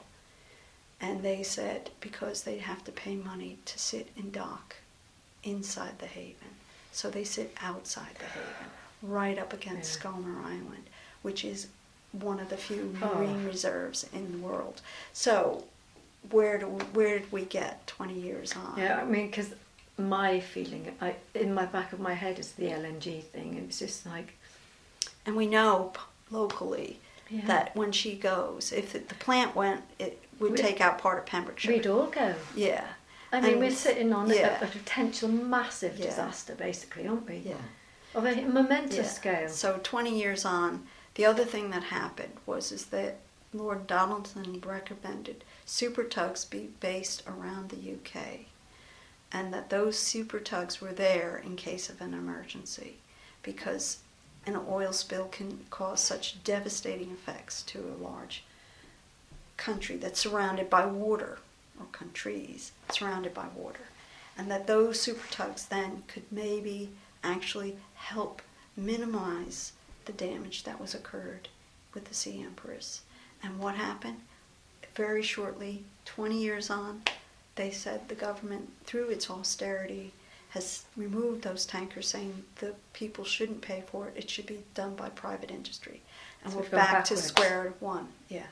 And they said because they'd have to pay money to sit and dock inside the haven. So they sit outside the haven, right up against Skomer Island, which is one of the few marine reserves in the world. So where did we get 20 years on? Yeah, I mean, because my feeling, in my back of my head, is the LNG thing. It's just like... And we know locally that when she goes, if the plant went, it would take out part of Pembrokeshire. We'd all go. Yeah. I mean, we're sitting on a potential massive disaster, basically, aren't we? Yeah. Of a momentous scale. So 20 years on, the other thing that happened is that Lord Donaldson recommended super tugs be based around the UK, and that those super tugs were there in case of an emergency, because an oil spill can cause such devastating effects to a large country that's surrounded by water, or countries surrounded by water, and that those super tugs then could maybe actually help minimize the damage that was occurred with the Sea Empress. And what happened? Very shortly, 20 years on, they said the government, through its austerity, has removed those tankers, saying the people shouldn't pay for it. It should be done by private industry. And So we're back to square one. Yeah.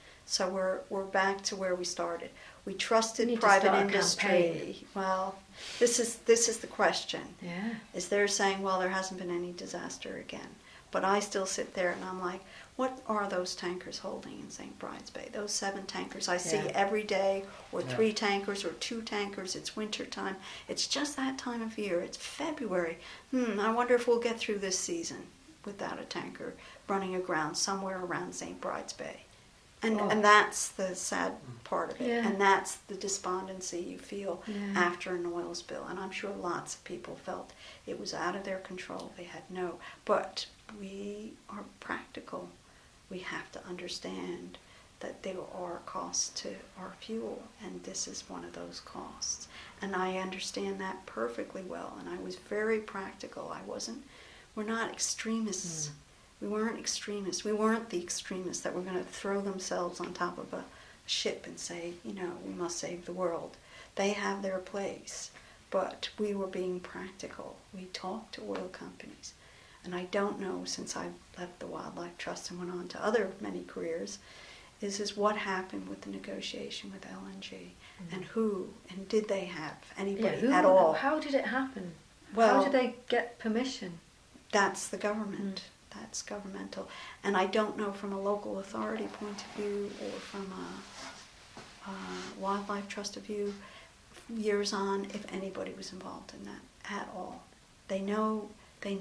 So we're back to where we started. We trusted private industry. Well, this is the question. Yeah. Is they're saying, well, there hasn't been any disaster again. But I still sit there and I'm like, what are those tankers holding in St. Bride's Bay? Those 7 tankers I see every day, or 3 tankers, or 2 tankers. It's winter time. It's just that time of year. It's February. I wonder if we'll get through this season without a tanker running aground somewhere around St. Bride's Bay. And that's the sad part of it. Yeah. And that's the despondency you feel Yeah. after an oil spill. And I'm sure lots of people felt it was out of their control. They had no. But we are practical. We have to understand that there are costs to our fuel, and this is one of those costs. And I understand that perfectly well, and I was very practical. We're not extremists. We weren't extremists. We weren't the extremists that were going to throw themselves on top of a ship and say, we must save the world. They have their place, but we were being practical. We talked to oil companies. And I don't know, since I left the Wildlife Trust and went on to other many careers, is what happened with the negotiation with LNG, and who, and did they have anybody at all? How did it happen? Well, how did they get permission? That's the government. That's governmental. And I don't know from a local authority point of view or from a Wildlife Trust of view, years on, if anybody was involved in that at all. They know. They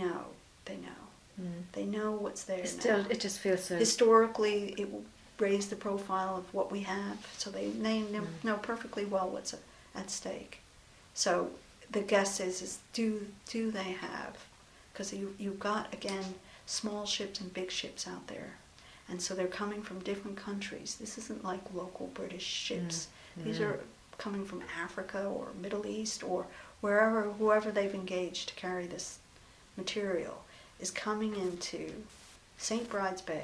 know what's there now. It just feels so... Historically, it will raise the profile of what we have, so they know perfectly well what's at stake. So the guess is do they have, because you've got, again, small ships and big ships out there, and so they're coming from different countries. This isn't like local British ships. These are coming from Africa or Middle East or whoever they've engaged to carry this material is coming into St. Bride's Bay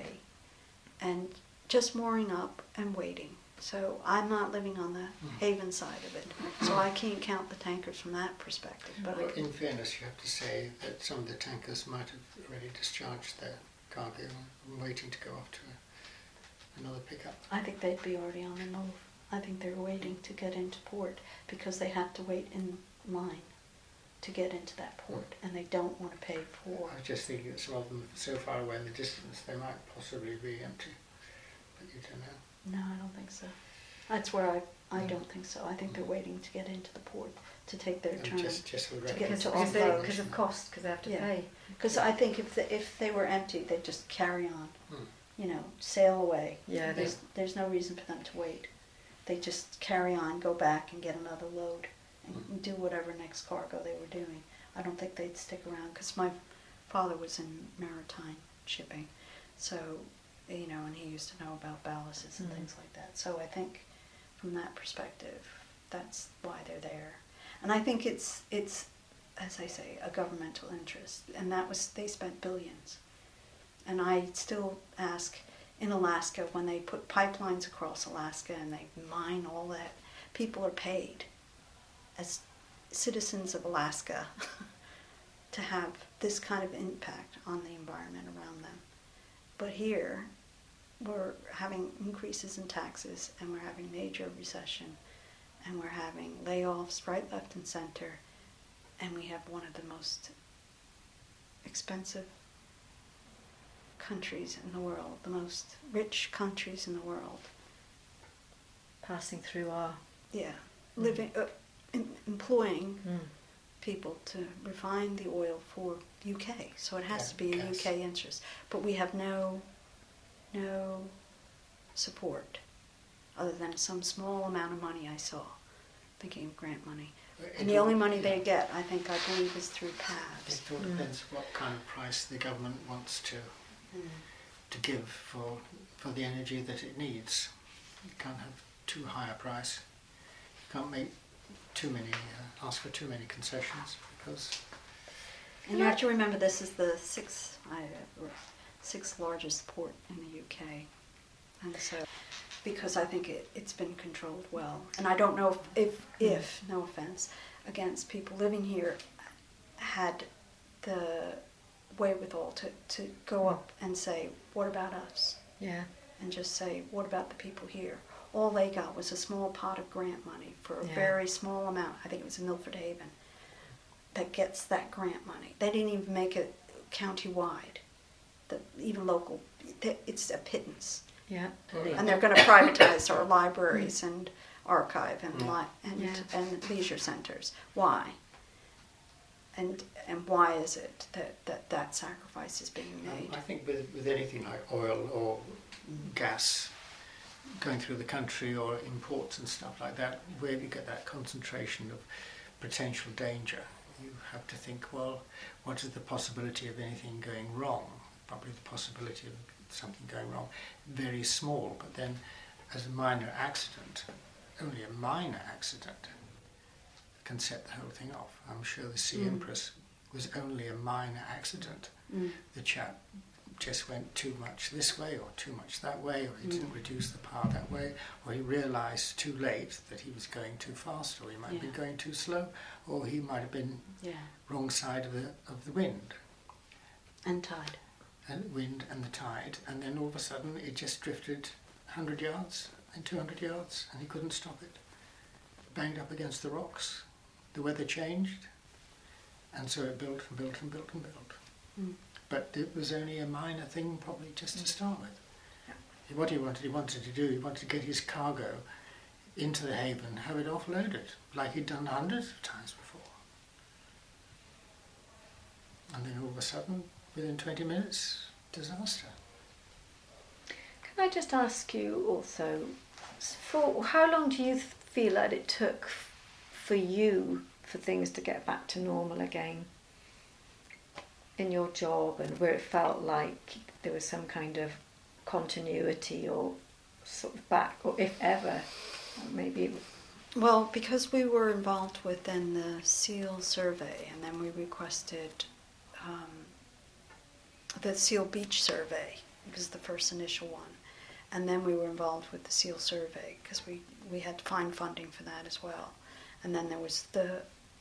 and just mooring up and waiting. So I'm not living on the Haven side of it, so I can't count the tankers from that perspective. But well, in fairness, you have to say that some of the tankers might have already discharged their cargo and waiting to go off to another pickup. I think they'd be already on the move. I think they're waiting to get into port because they have to wait in line to get into that port, and they don't want to pay for... I was just thinking that some of them are so far away in the distance they might possibly be empty, but you don't know. No, I don't think so. That's where I don't think so. I think they're waiting to get into the port to take their turn. Just for to get Because to of offload. cost, because they have to pay. Because I think if they were empty, they'd just carry on, sail away. Yeah, there's no reason for them to wait. They just carry on, go back and get another load and do whatever next cargo they were doing. I don't think they'd stick around because my father was in maritime shipping, so and he used to know about ballasts and things like that. So I think from that perspective, that's why they're there. And I think it's as I say, a governmental interest, and they spent billions. And I still ask, in Alaska, when they put pipelines across Alaska and they mine all that, people are paid as citizens of Alaska to have this kind of impact on the environment around them. But here, we're having increases in taxes, and we're having major recession, and we're having layoffs right, left, and center, and we have one of the most expensive countries in the world, the most rich countries in the world. Passing through our... living, employing people to refine the oil for UK, so it has to be a UK interest. But we have no support other than some small amount of money I saw, thinking of grant money. And the only money they get, I believe, is through PAVs. It all depends what kind of price the government wants to give for the energy that it needs. You can't have too high a price. You can't make too many, ask for too many concessions because... And you have to remember this is the sixth largest port in the UK. And so, because I think it's been controlled well. And I don't know if no offense, against people living here, had the wherewithal to go up and say, what about us? Yeah. And just say, what about the people here? All they got was a small pot of grant money for a very small amount. I think it was in Milford Haven that gets that grant money. They didn't even make it county-wide, even local. It's a pittance. Yeah. And they're going to privatize our libraries and archive and leisure centers. Why? And why is it that sacrifice is being made? I think with anything like oil or gas, going through the country or in ports and stuff like that, where you get that concentration of potential danger, you have to think, well, what is the possibility of anything going wrong? Probably the possibility of something going wrong very small, but then as a minor accident, only a minor accident can set the whole thing off. I'm sure the Sea Empress was only a minor accident. The chap just went too much this way or too much that way, or he didn't reduce the power that way, or he realised too late that he was going too fast, or he might be going too slow, or he might have been wrong side of the wind. And tide. And wind and the tide, and then all of a sudden it just drifted 100 yards and 200 yards, and he couldn't stop it. Banged up against the rocks, the weather changed, and so it built and built and built and built. But it was only a minor thing, probably, just to start with. What he wanted to do, he wanted to get his cargo into the haven, have it offloaded, like he'd done hundreds of times before. And then all of a sudden, within 20 minutes, disaster. Can I just ask you also, for how long do you feel that it took for you for things to get back to normal again in your job, and where it felt like there was some kind of continuity or sort of back, or if ever, maybe? Well, because we were involved within the SEAL survey, and then we requested the SEAL Beach survey, because the first initial one, and then we were involved with the SEAL survey because we had to find funding for that as well, and then there was the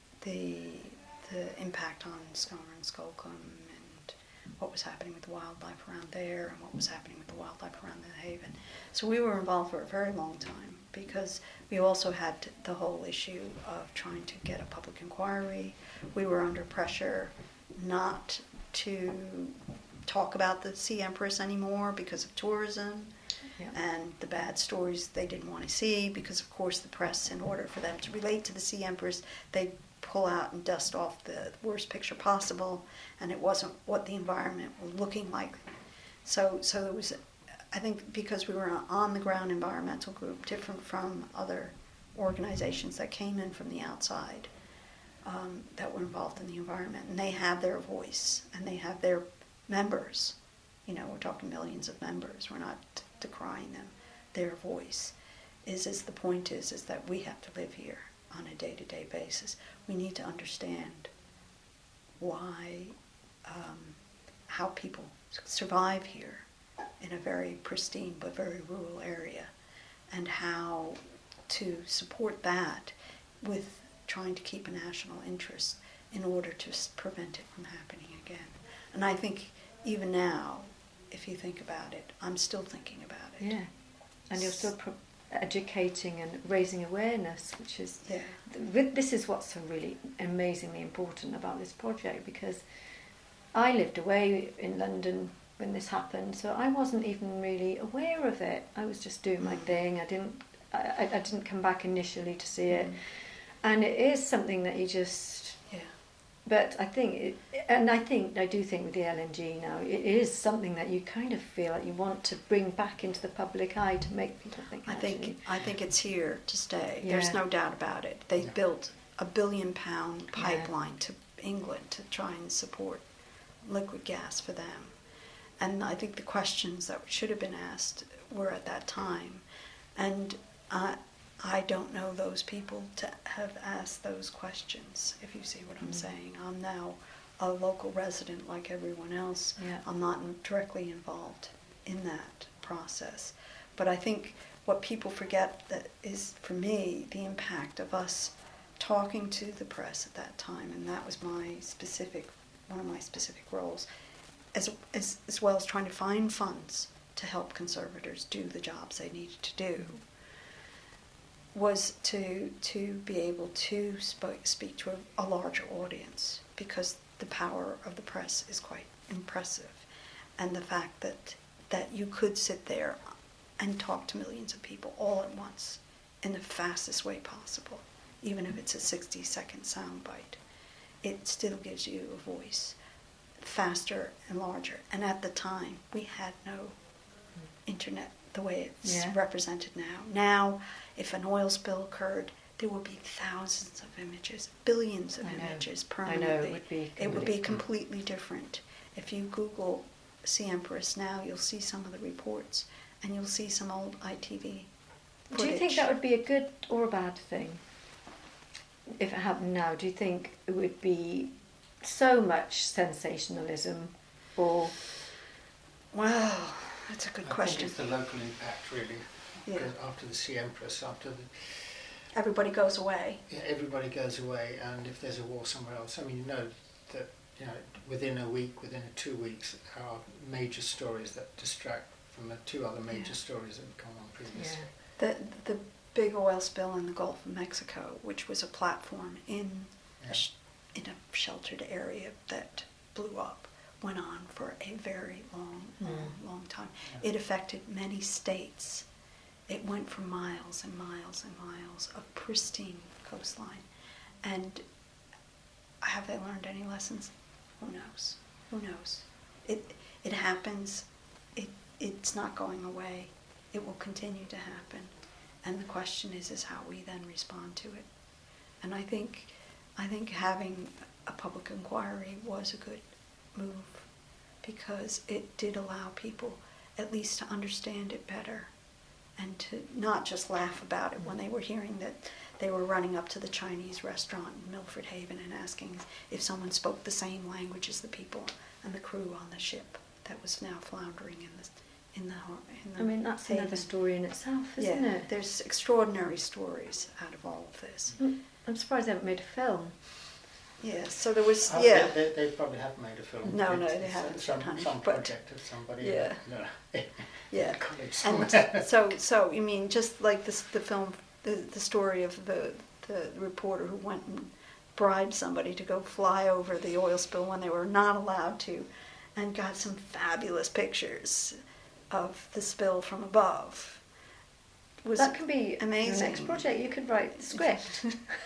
impact on Skona and Skolkum and what was happening with the wildlife around there and what was happening with the wildlife around the haven. So we were involved for a very long time because we also had the whole issue of trying to get a public inquiry. We were under pressure not to talk about the Sea Empress anymore because of tourism and the bad stories they didn't want to see, because of course the press, in order for them to relate to the Sea Empress, they pull out and dust off the worst picture possible, and it wasn't what the environment was looking like. So it was, I think, because we were an on-the-ground environmental group, different from other organizations that came in from the outside that were involved in the environment, and they have their voice, and they have their members. You know, we're talking millions of members. We're not decrying them. Their voice is the point is that we have to live here on a day-to-day basis. We need to understand why, how people survive here in a very pristine but very rural area, and how to support that with trying to keep a national interest in order to prevent it from happening again. And I think even now, if you think about it, I'm still thinking about it. Yeah, and you're still educating and raising awareness, which is this is what's so really amazingly important about this project, because I lived away in London when this happened, so I wasn't even really aware of it. I was just doing my thing. I didn't come back initially to see it, and it is something that you just. But I do think with the LNG now, it is something that you kind of feel like you want to bring back into the public eye to make people think. I think it's here to stay. Yeah. There's no doubt about it. They built a £1 billion pipeline to England to try and support liquid gas for them. And I think the questions that should have been asked were at that time. And I don't know those people to have asked those questions, if you see what I'm saying. I'm now a local resident like everyone else. Yeah. I'm not directly involved in that process. But I think what people forget that is, for me, the impact of us talking to the press at that time, and that was one of my specific roles, as well as trying to find funds to help conservators do the jobs they needed to do, was to be able to speak to a larger audience, because the power of the press is quite impressive, and the fact that you could sit there and talk to millions of people all at once in the fastest way possible, even if it's a 60-second soundbite, it still gives you a voice, faster and larger. And at the time, we had no internet. the way it's Yeah. represented now. Now, if an oil spill occurred, there would be thousands of images, billions of I know. images I know, permanently. it would be It would be completely- completely different. If you Google Sea Empress now, you'll see some of the reports, and you'll see some old ITV footage. Do you think that would be a good or a bad thing? If it happened now, do you think it would be so much sensationalism, or Well, that's a good I question. think it's the local impact, really. Yeah. Because after the Sea Empress, Everybody goes away. everybody goes away, and if there's a war somewhere else, I mean, that within a week, within 2 weeks, there are major stories that distract from the 2 other major Yeah. stories that have come on previously. The big oil spill in the Gulf of Mexico, which was a platform in Yeah. in a sheltered area that blew up, went on for a very long time. Yeah. It affected many states. It went for miles and miles and miles of pristine coastline. And have they learned any lessons? Who knows? Who knows? It happens. It's not going away. It will continue to happen. And the question is how we then respond to it. And I think having a public inquiry was a good move, because it did allow people at least to understand it better, and to not just laugh about it when they were hearing that they were running up to the Chinese restaurant in Milford Haven and asking if someone spoke the same language as the people and the crew on the ship that was now floundering in the I mean, that's Haven. another story in itself, isn't Yeah, it? there's extraordinary stories out of all of this. I'm surprised they haven't made a film. Yeah, so there was, Oh, yeah. They probably have made a film. No, It's- they it's haven't Some, yet, honey, some but- project of somebody Yeah. in Yeah. college And somewhere. so you mean just like this, the film, the story of the reporter who went and bribed somebody to go fly over the oil spill when they were not allowed to, and got some fabulous pictures of the spill from above. Was That can be amazing. your next project. You could write the script.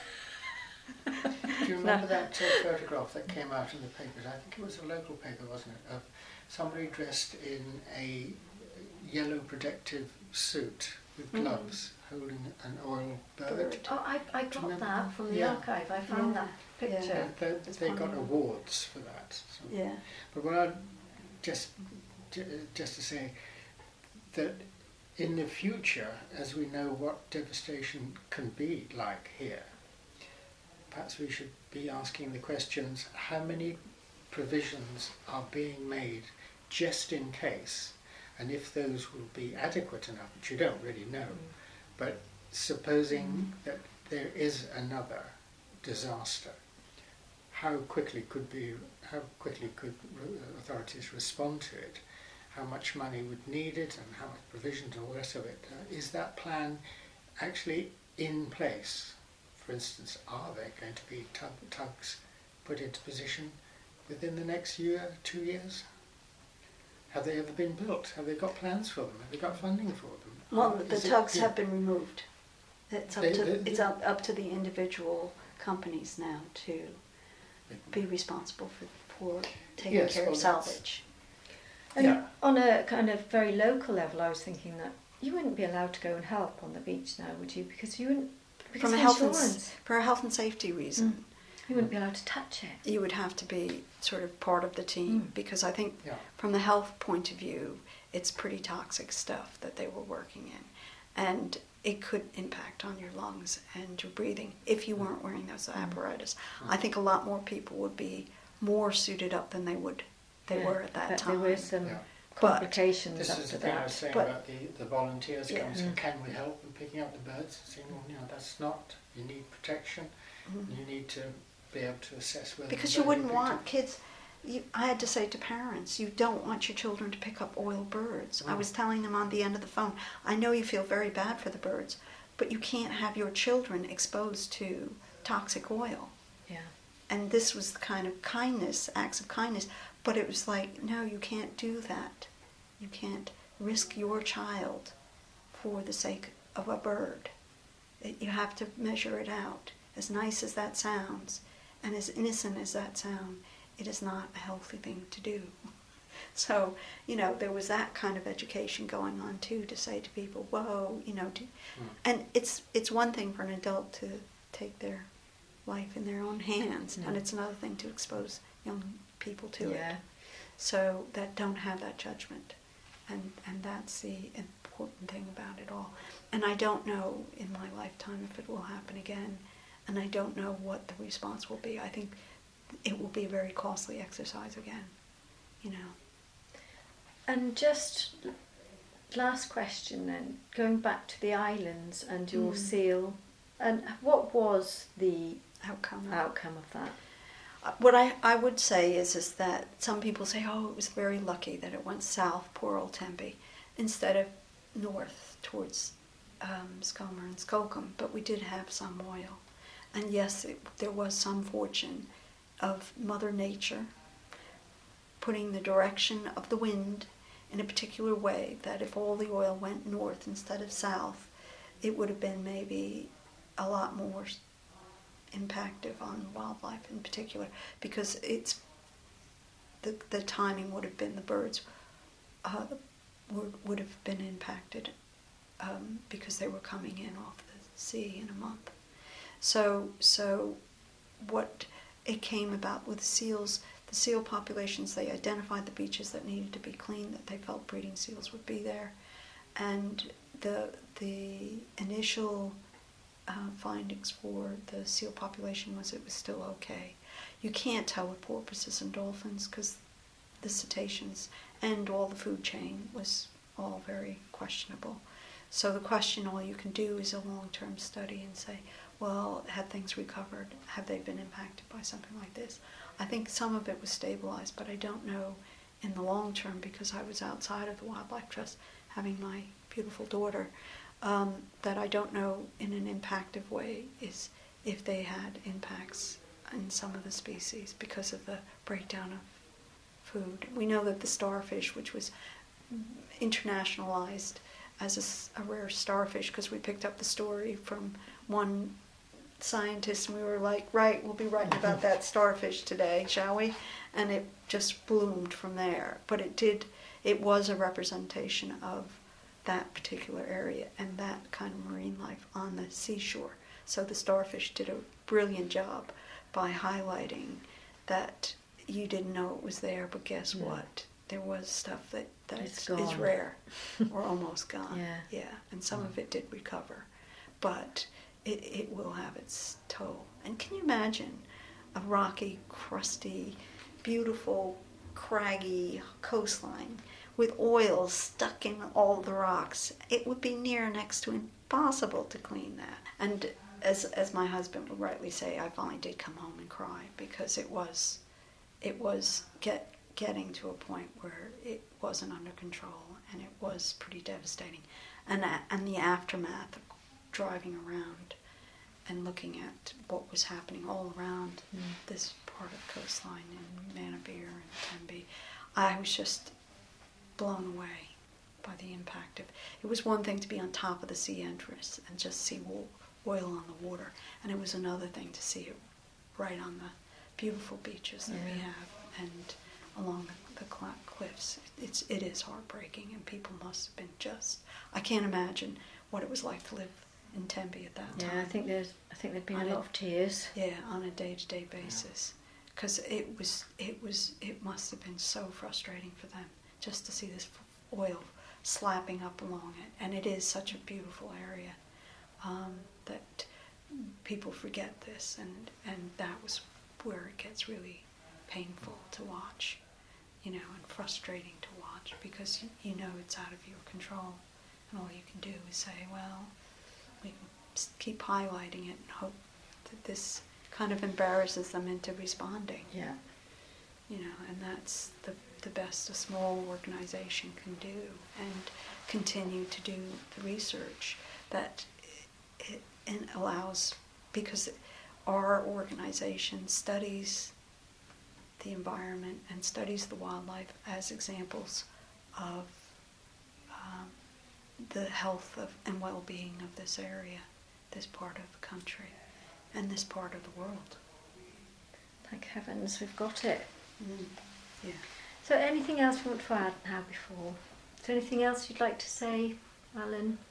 Do you remember that photograph that came out in the papers? I think it was a local paper, wasn't it? Of somebody dressed in a yellow protective suit with gloves, holding an oil bird. Oh, I got remember that that? from the Yeah. archive. I found Yeah. that picture. Yeah. They got awards for that. So. Yeah. But what I just to say that in the future, as we know what devastation can be like here, perhaps we should be asking the questions: how many provisions are being made just in case, and if those will be adequate enough, which you don't really know. But supposing that there is another disaster, how quickly could authorities respond to it? How much money would need it, and how much provisions and all the rest of it? Is that plan actually in place? For instance, are there going to be tugs put into position within the next year, 2 years? Have they ever been built? Have they got plans for them? Have they got funding for them? Well, the Is it- tugs yeah. have been removed. It's up to the individual companies now to be responsible for taking Yes, care well, of that's- salvage. And Yeah. on a kind of very local level, I was thinking that you wouldn't be allowed to go and help on the beach now, would you? Because you wouldn't. Because From a of health insurance. for a health and safety reason, You wouldn't be allowed to touch it. you would have to be sort of part of the team, because I think Yeah. from the health point of view, it's pretty toxic stuff that they were working in, and it could impact on your lungs and your breathing if you weren't wearing those apparatus. I think a lot more people would be more suited up than they Yeah, were at that but time. There were some Yeah. complications This is after the thing I was that. saying But- about the volunteers Yeah. coming, saying, can we help in picking up the birds? Saying, well, that's not, you need protection, you need to be able to assess whether Because the you bird wouldn't picked want up. kids. I had to say to parents, you don't want your children to pick up oil birds. I was telling them on the end of the phone, I know you feel very bad for the birds, but you can't have your children exposed to toxic oil. Yeah. And this was the kind of kindness, acts of kindness, but it was like, no, you can't do that. You can't risk your child for the sake of a bird. You have to measure it out. As nice as that sounds, and as innocent as that sounds, it is not a healthy thing to do. So, there was that kind of education going on too, to say to people, whoa, and it's one thing for an adult to take their life in their own hands, and it's another thing to expose young people to it. So that don't have that judgment, and that's the important thing about it all. And I don't know in my lifetime if it will happen again, and I don't know what the response will be. I think it will be a very costly exercise again, And just last question then, going back to the islands and your seal, and what was the outcome of that? What I would say is that some people say, oh, it was very lucky that it went south, poor old Tempe, instead of north towards Skomer and Skokkum, but we did have some oil. And yes, there was some fortune of Mother Nature putting the direction of the wind in a particular way, that if all the oil went north instead of south, it would have been maybe a lot more impactful on wildlife in particular, because it's the timing would have been, the birds would have been impacted because they were coming in off the sea in a month. So what it came about with seals, the seal populations, they identified the beaches that needed to be cleaned, that they felt breeding seals would be there, and the initial findings for the seal population was it was still okay. You can't tell with porpoises and dolphins because the cetaceans and all the food chain was all very questionable. So the question, all you can do is a long-term study and say, well, have things recovered? Have they been impacted by something like this? I think some of it was stabilized, but I don't know in the long term, because I was outside of the Wildlife Trust having my beautiful daughter, that I don't know in an impactive way is if they had impacts in some of the species because of the breakdown of food. We know that the starfish, which was internationalized as a rare starfish because we picked up the story from one scientist and we were like, right, we'll be writing about that starfish today, shall we? And it just bloomed from there. But it was a representation of that particular area and that kind of marine life on the seashore. So the starfish did a brilliant job by highlighting that you didn't know it was there, but guess what? There was stuff that is rare or almost gone. Yeah. And some of it did recover. But it will have its toll. And can you imagine a rocky, crusty, beautiful, craggy coastline with oil stuck in all the rocks? It would be near next to impossible to clean that. And as my husband would rightly say, I finally did come home and cry because it was getting to a point where it wasn't under control and it was pretty devastating. And the aftermath of driving around and looking at what was happening all around this part of the coastline in Manabir and Tempe, I was just blown away by the impact of it. It was one thing to be on top of the sea entrance and just see oil on the water, and it was another thing to see it right on the beautiful beaches that we have and along the cliffs. It is heartbreaking, and people must have been just, I can't imagine what it was like to live in Tempe at that time. Yeah, I think there'd been a lot of tears. Yeah, on a day-to-day basis, because it must have been so frustrating for them just to see this oil slapping up along it, and it is such a beautiful area that people forget this, and that was where it gets really painful to watch, and frustrating to watch, because you know it's out of your control, and all you can do is say, well, we can keep highlighting it and hope that this kind of embarrasses them into responding. Yeah. And that's the best a small organization can do, and continue to do the research that it allows, because our organization studies the environment and studies the wildlife as examples of the health and well-being of this area, this part of the country, and this part of the world. Thank heavens we've got it. Yeah. So anything else you want to add now before? Is there anything else you'd like to say, Alan?